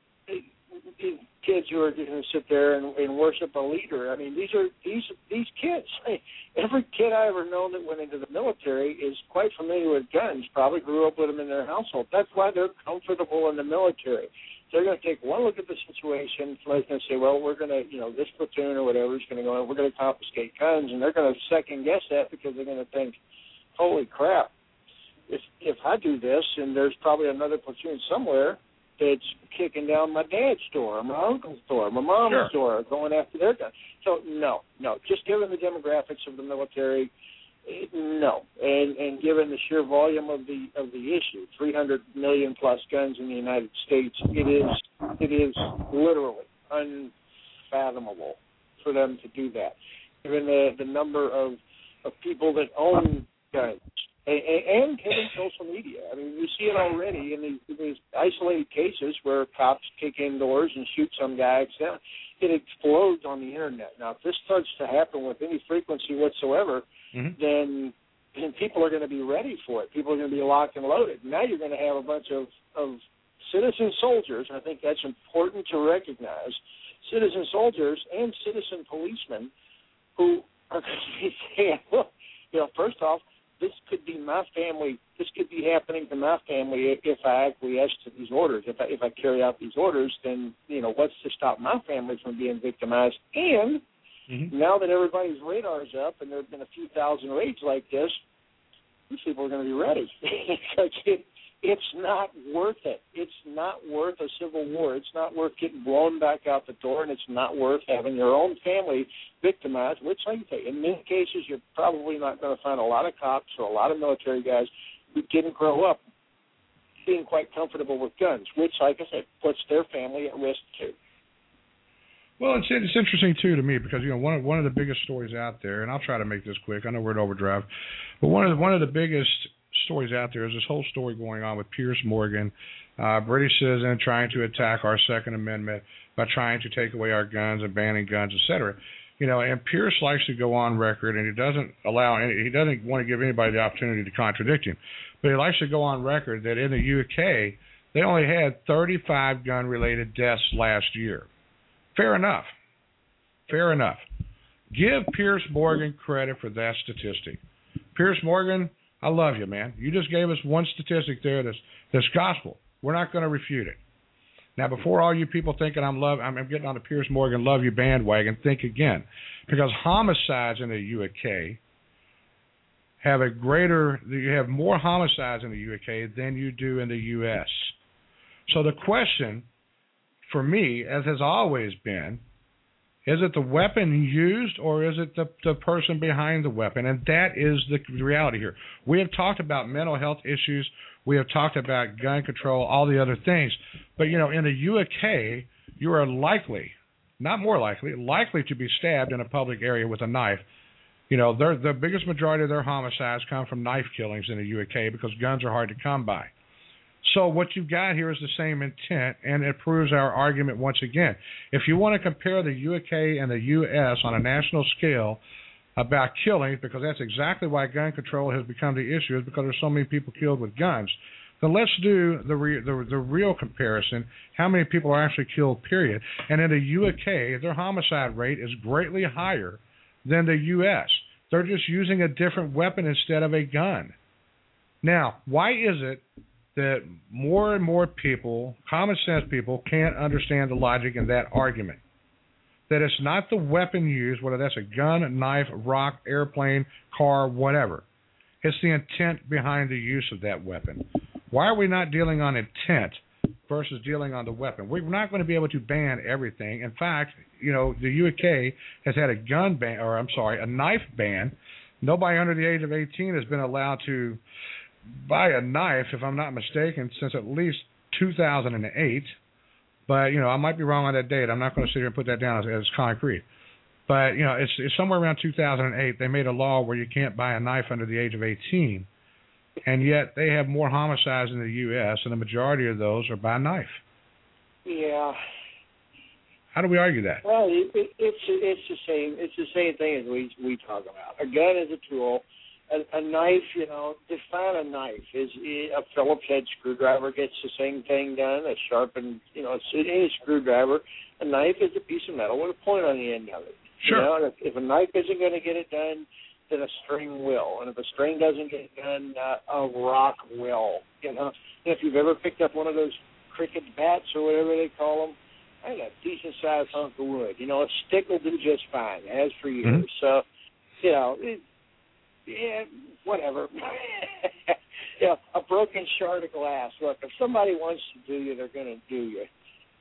kids who are going to sit there and, and worship a leader. I mean, these are these these kids. Every kid I ever known that went into the military is quite familiar with guns. Probably grew up with them in their household. That's why they're comfortable in the military. They're going to take one look at the situation. Somebody's going to say, well, we're going to, you know, this platoon or whatever is going to go in. We're going to confiscate guns, and they're going to second guess that because they're going to think, holy crap, if if I do this, and there's probably another platoon somewhere that's kicking down my dad's door, or my uncle's door, or my mom's Sure. door, going after their gun. So no, no, just given the demographics of the military, it, no, and and given the sheer volume of the of the issue, three hundred million plus guns in the United States, it is it is literally unfathomable for them to do that. Given the the number of of people that own guns. And given social media. I mean, you see it already in these, in these isolated cases where cops kick in doors and shoot some guy accidentally. It explodes on the Internet. Now, if this starts to happen with any frequency whatsoever, Mm-hmm. then, then people are going to be ready for it. People are going to be locked and loaded. Now you're going to have a bunch of, of citizen soldiers, and I think that's important to recognize, citizen soldiers and citizen policemen who are going to be saying, look, you know, first off, this could be my family. This could be happening to my family if I acquiesce to these orders. If I, if I carry out these orders, then, you know, what's to stop my family from being victimized? And mm-hmm. now that everybody's radar's up and there have been a few thousand raids like this, these people are going to be ready. it, it's not worth it. It's not worth a civil war. It's not worth getting blown back out the door, and it's not worth having your own family victimized, which, like you say, in many cases, you're probably not going to find a lot of cops or a lot of military guys who didn't grow up being quite comfortable with guns, which, like I said, puts their family at risk, too. Well, it's it's interesting too to me because you know one of one of the biggest stories out there, and I'll try to make this quick. I know we're at overdrive, but one of the, one of the biggest stories out there is this whole story going on with Piers Morgan, uh, British citizen trying to attack our Second Amendment by trying to take away our guns and banning guns, et cetera. You know, and Piers likes to go on record, and he doesn't allow any, he doesn't want to give anybody the opportunity to contradict him, but he likes to go on record that in the U K they only had thirty-five gun-related deaths last year. Fair enough. Fair enough. Give Piers Morgan credit for that statistic. Piers Morgan, I love you, man. You just gave us one statistic there that's, that's gospel. We're not going to refute it. Now, before all you people thinking I'm love, I'm getting on the Piers Morgan love you bandwagon, think again. Because homicides in the U K have a greater, you have more homicides in the U K than you do in the U S. So the question for me, as has always been, is it the weapon used or is it the, the person behind the weapon? And that is the reality here. We have talked about mental health issues. We have talked about gun control, all the other things. But, you know, in the U K, you are likely, not more likely, likely to be stabbed in a public area with a knife. You know, the biggest majority of their homicides come from knife killings in the U K because guns are hard to come by. So what you've got here is the same intent, and it proves our argument once again. If you want to compare the U K and the U S on a national scale about killing, because that's exactly why gun control has become the issue, is because there's so many people killed with guns, then let's do the, re- the, the real comparison, how many people are actually killed, period. And in the U K, their homicide rate is greatly higher than the U S. They're just using a different weapon instead of a gun. Now, why is it that more and more people, common sense people, can't understand the logic in that argument? That it's not the weapon used, whether that's a gun, knife, rock, airplane, car, whatever. It's the intent behind the use of that weapon. Why are we not dealing on intent versus dealing on the weapon? We're not going to be able to ban everything. In fact, you know, the U K has had a gun ban, or I'm sorry, a knife ban. Nobody under the age of eighteen has been allowed to buy a knife, if I'm not mistaken, since at least two thousand eight. But, you know, I might be wrong on that date. I'm not going to sit here and put that down as, as concrete. But, you know, it's, it's somewhere around two thousand eight. They made a law where you can't buy a knife under the age of eighteen. And yet they have more homicides in the U S, and the majority of those are by knife. Yeah. How do we argue that? Well, it, it, it's it's the same. It's the same thing as we we talk about. A gun is a tool. A, a knife, you know, define a knife. Is a Phillips head screwdriver gets the same thing done. A sharpened, you know, any screwdriver. A knife is a piece of metal with a point on the end of it. Sure. You know, and if, if a knife isn't going to get it done, then a string will. And if a string doesn't get it done, uh, a rock will. You know, and if you've ever picked up one of those cricket bats or whatever they call them, I got a decent-sized hunk of wood. You know, a stick will do just fine. It has for years. Mm-hmm. So, you know, it, yeah, whatever. Yeah, a broken shard of glass. Look, if somebody wants to do you, they're going to do you.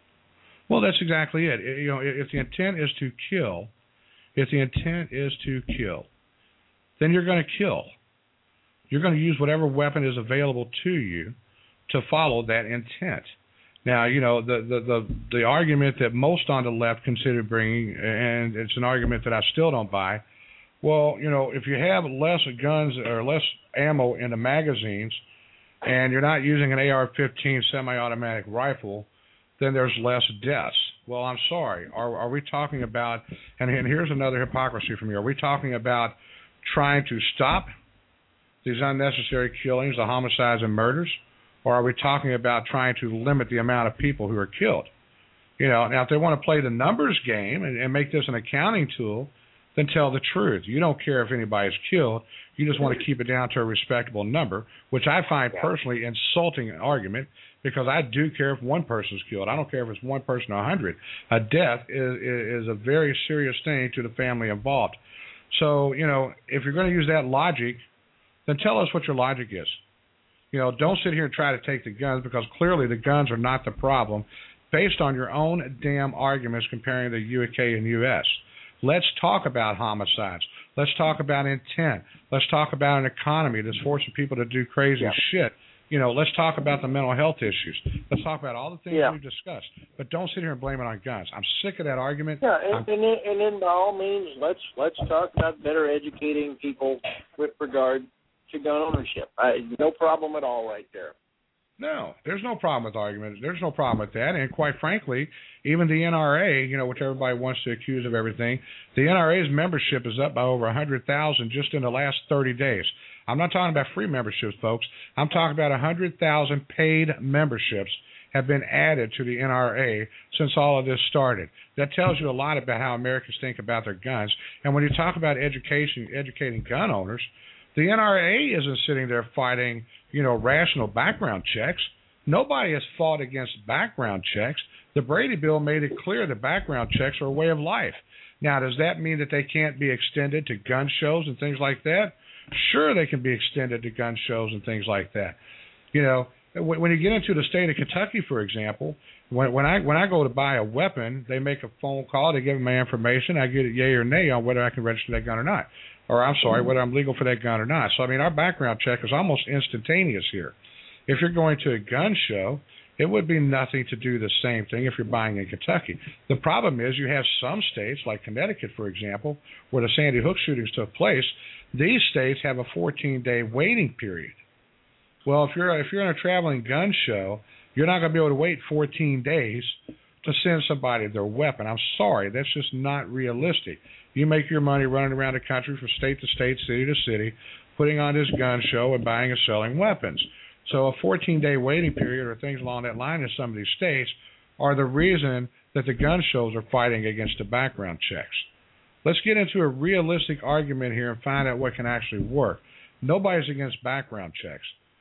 Well, that's exactly it. it. You know, if the intent is to kill, if the intent is to kill, then you're going to kill. You're going to use whatever weapon is available to you to follow that intent. Now, you know, the, the, the, the argument that most on the left consider bringing, and it's an argument that I still don't buy, well, you know, if you have less guns or less ammo in the magazines and you're not using an A R fifteen semi-automatic rifle, then there's less deaths. Well, I'm sorry. Are, are we talking about, and, and here's another hypocrisy from you, are we talking about trying to stop these unnecessary killings, the homicides and murders? Or are we talking about trying to limit the amount of people who are killed? You know, now if they want to play the numbers game and, and make this an accounting tool, then tell the truth. You don't care if anybody's killed. You just want to keep it down to a respectable number, which I find personally insulting an argument, because I do care if one person's killed. I don't care if it's one person or a hundred. A death is, is a very serious thing to the family involved. So, you know, if you're going to use that logic, then tell us what your logic is. You know, don't sit here and try to take the guns, because clearly the guns are not the problem based on your own damn arguments comparing the U K and U S. Let's talk about homicides. Let's talk about intent. Let's talk about an economy that's forcing people to do crazy yeah. shit. You know, let's talk about the mental health issues. Let's talk about all the things yeah. we've discussed. But don't sit here and blame it on guns. I'm sick of that argument. Yeah, and, and, then, and then by all means, let's let's talk about better educating people with regard to gun ownership. I, no problem at all right there. No, there's no problem with argument. There's no problem with that. And quite frankly, even the N R A, you know, which everybody wants to accuse of everything, the N R A's membership is up by over one hundred thousand just in the last thirty days. I'm not talking about free memberships, folks. I'm talking about one hundred thousand paid memberships have been added to the N R A since all of this started. That tells you a lot about how Americans think about their guns. And when you talk about education, educating gun owners, the N R A isn't sitting there fighting, you know, rational background checks. Nobody has fought against background checks. The Brady Bill made it clear that background checks are a way of life. Now, does that mean that they can't be extended to gun shows and things like that? Sure, they can be extended to gun shows and things like that. You know, when you get into the state of Kentucky, for example, when, when I when I go to buy a weapon, they make a phone call, they give me my information, I get a yay or nay on whether I can register that gun or not. Or, I'm sorry, whether I'm legal for that gun or not. So, I mean, our background check is almost instantaneous here. If you're going to a gun show, it would be nothing to do the same thing if you're buying in Kentucky. The problem is you have some states, like Connecticut, for example, where the Sandy Hook shootings took place. These states have a fourteen-day waiting period. Well, if you're if you're in a traveling gun show, you're not going to be able to wait fourteen days to send somebody their weapon. I'm sorry, that's just not realistic. You make your money running around the country from state to state, city to city, putting on this gun show and buying and selling weapons. So a fourteen-day waiting period or things along that line in some of these states are the reason that the gun shows are fighting against the background checks. Let's get into a realistic argument here and find out what can actually work. Nobody's against background checks.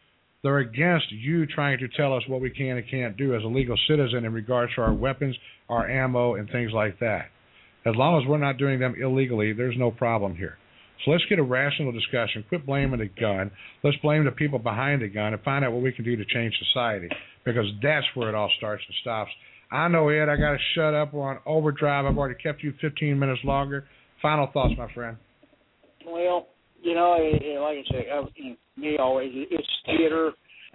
They're against you trying to tell us what we can and can't do as a legal citizen in regards to our weapons, our ammo, and things like that. As long as we're not doing them illegally, there's no problem here. So let's get a rational discussion. Quit blaming the gun. Let's blame the people behind the gun and find out what we can do to change society, because that's where it all starts and stops. I know, Ed, I got to shut up. We're on overdrive. I've already kept you fifteen minutes longer. Final thoughts, my friend. Well, you know, like I say, I, me always, it's theater.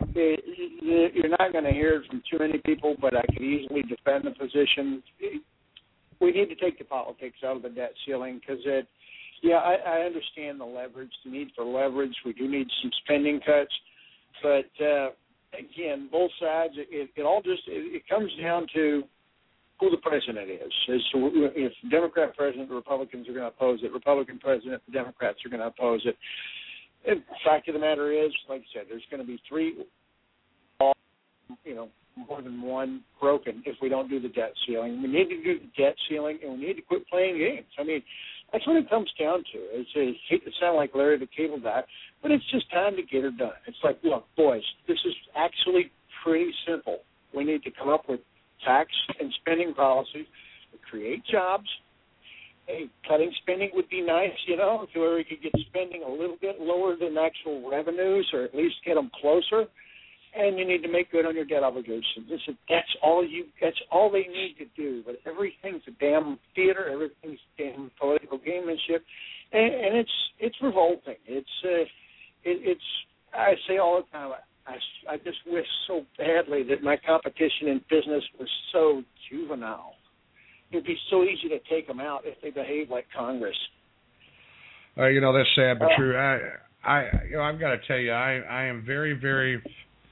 It, you're not going to hear it from too many people, but I could easily defend the position. We need to take the politics out of the debt ceiling because it, yeah, I, I understand the leverage, the need for leverage. We do need some spending cuts, but uh, again, both sides. It, it all just it, it comes down to who the president is. As to if Democrat president, the Republicans are going to oppose it. Republican president, the Democrats are going to oppose it. And the fact of the matter is, like I said, there's going to be three, you know, more than one broken if we don't do the debt ceiling. We need to do the debt ceiling, and we need to quit playing games. I mean, that's what it comes down to. It's, I hate to sound like Larry the Cable Guy, but it's just time to get it done. It's like, look, boys, this is actually pretty simple. We need to come up with tax and spending policies to create jobs. Hey, cutting spending would be nice, you know, if we could get spending a little bit lower than actual revenues, or at least get them closer. And you need to make good on your debt obligations. Listen, that's all you. That's all they need to do. But everything's a damn theater. Everything's damn political gamemanship, and, and it's it's revolting. It's uh, it, it's. I say all the time. I, I just wish so badly that my competition in business was so juvenile. It'd be so easy to take them out if they behave like Congress. Uh, you know, that's sad but uh, true. I, I, you know, I've got to tell you, I, I am very, very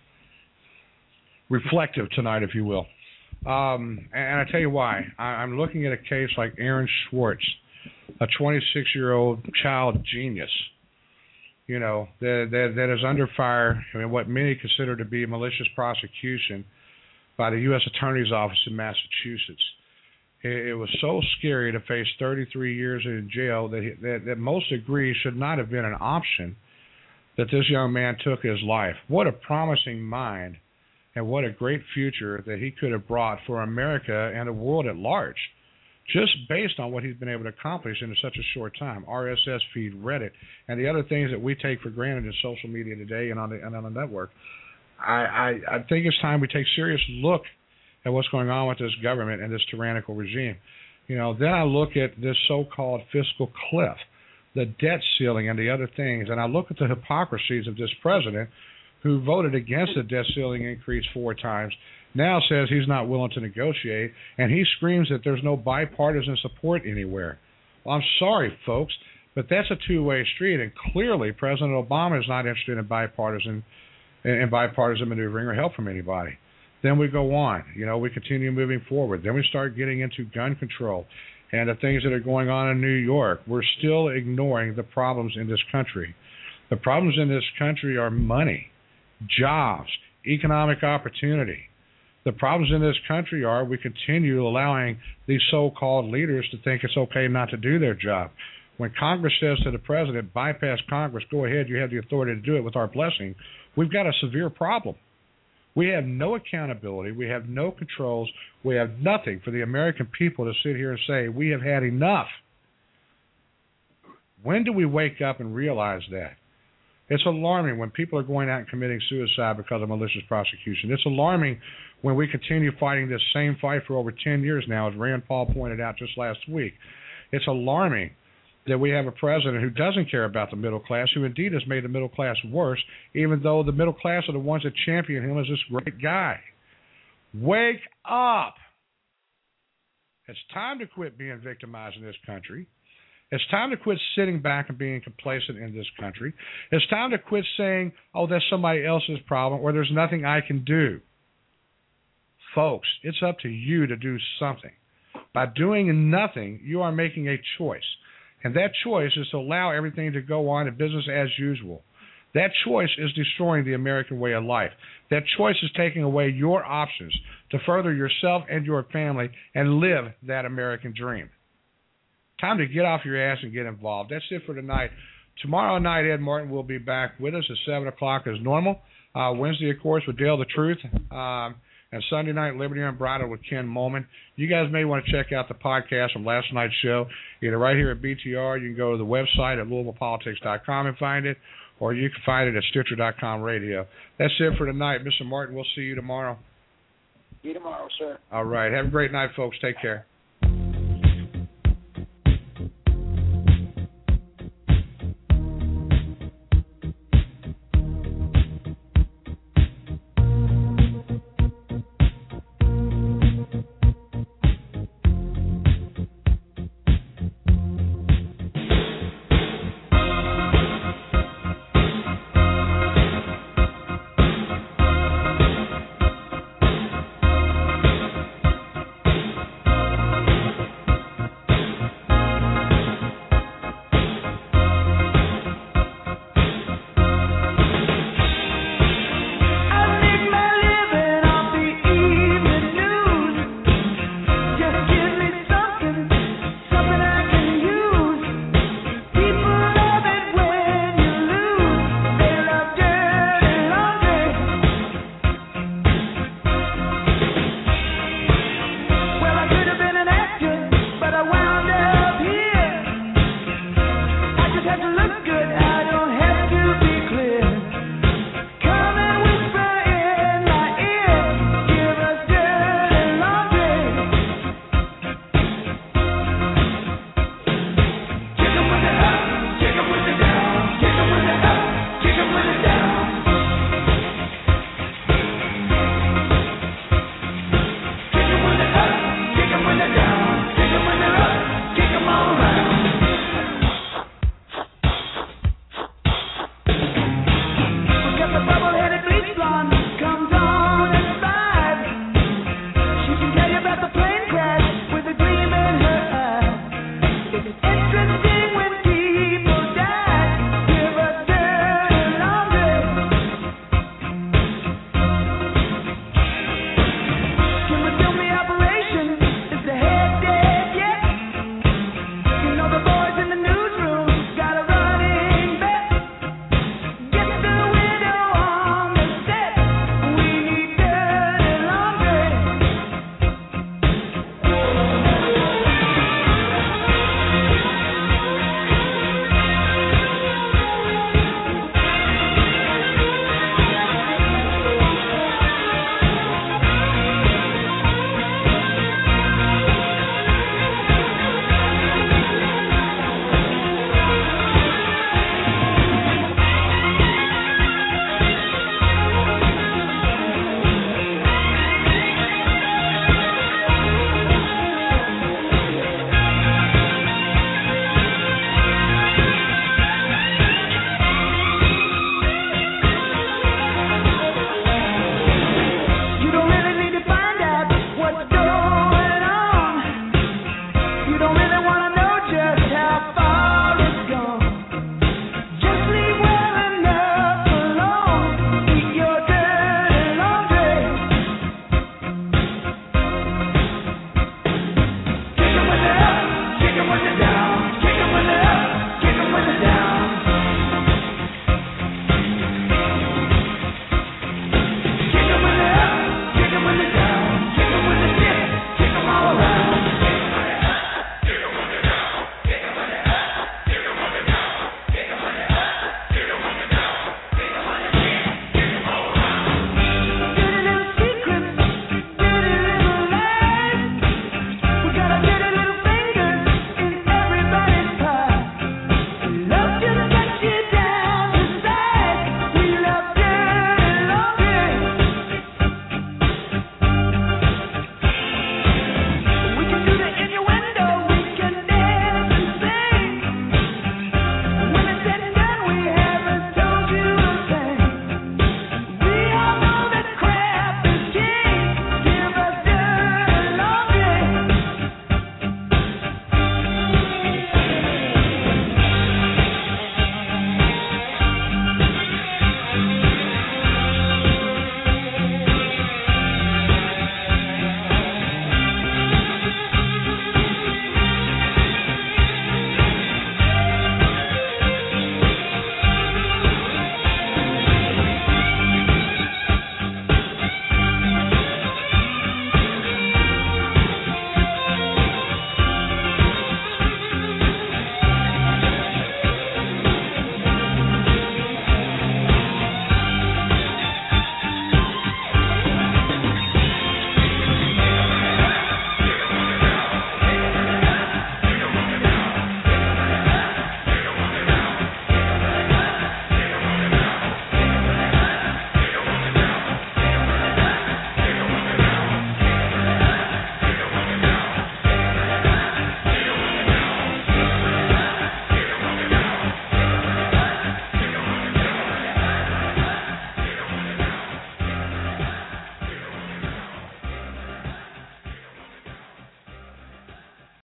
reflective tonight, if you will. Um, and I tell you why. I, I'm looking at a case like Aaron Swartz, a twenty-six-year-old child genius, you know, that, that, that is under fire in what many consider to be malicious prosecution by the U S Attorney's Office in Massachusetts. It, it was so scary to face thirty-three years in jail that, he, that, that most agree should not have been an option that this young man took his life. What a promising mind. And what a great future that he could have brought for America and the world at large, just based on what he's been able to accomplish in such a short time. R S S feed, Reddit, and the other things that we take for granted in social media today and on the, and on the network. I, I, I think it's time we take a serious look at what's going on with this government and this tyrannical regime. You know, then I look at this so-called fiscal cliff, the debt ceiling, and the other things, and I look at the hypocrisies of this president who voted against the debt ceiling increase four times, now says he's not willing to negotiate, and he screams that there's no bipartisan support anywhere. Well, I'm sorry, folks, but that's a two-way street, and clearly President Obama is not interested in bipartisan in bipartisan maneuvering or help from anybody. Then we go on. You know, we continue moving forward. Then we start getting into gun control and the things that are going on in New York. We're still ignoring the problems in this country. The problems in this country are money, jobs, economic opportunity. The problems in this country are we continue allowing these so-called leaders to think it's okay not to do their job. When Congress says to the president, bypass Congress, go ahead, you have the authority to do it with our blessing, we've got a severe problem. We have no accountability. We have no controls. We have nothing for the American people to sit here and say, we have had enough. When do we wake up and realize that? It's alarming when people are going out and committing suicide because of malicious prosecution. It's alarming when we continue fighting this same fight for over ten years now, as Rand Paul pointed out just last week. It's alarming that we have a president who doesn't care about the middle class, who indeed has made the middle class worse, even though the middle class are the ones that champion him as this great guy. Wake up! It's time to quit being victimized in this country. It's time to quit sitting back and being complacent in this country. It's time to quit saying, oh, that's somebody else's problem, or there's nothing I can do. Folks, it's up to you to do something. By doing nothing, you are making a choice. And that choice is to allow everything to go on in business as usual. That choice is destroying the American way of life. That choice is taking away your options to further yourself and your family and live that American dream. Time to get off your ass and get involved. That's it for tonight. tomorrow night, Ed Martin will be back with us at seven o'clock as normal. Uh, Wednesday, of course, with Dale the Truth. Um, and Sunday night, Liberty Unbridled with Ken Molman. You guys may want to check out the podcast from last night's show, either right here at B T R. You can go to the website at Louisville Politics dot com and find it, or you can find it at Stitcher dot com radio. That's it for tonight. Mister Martin, we'll see you tomorrow. See you tomorrow, sir. All right. Have a great night, folks. Take care.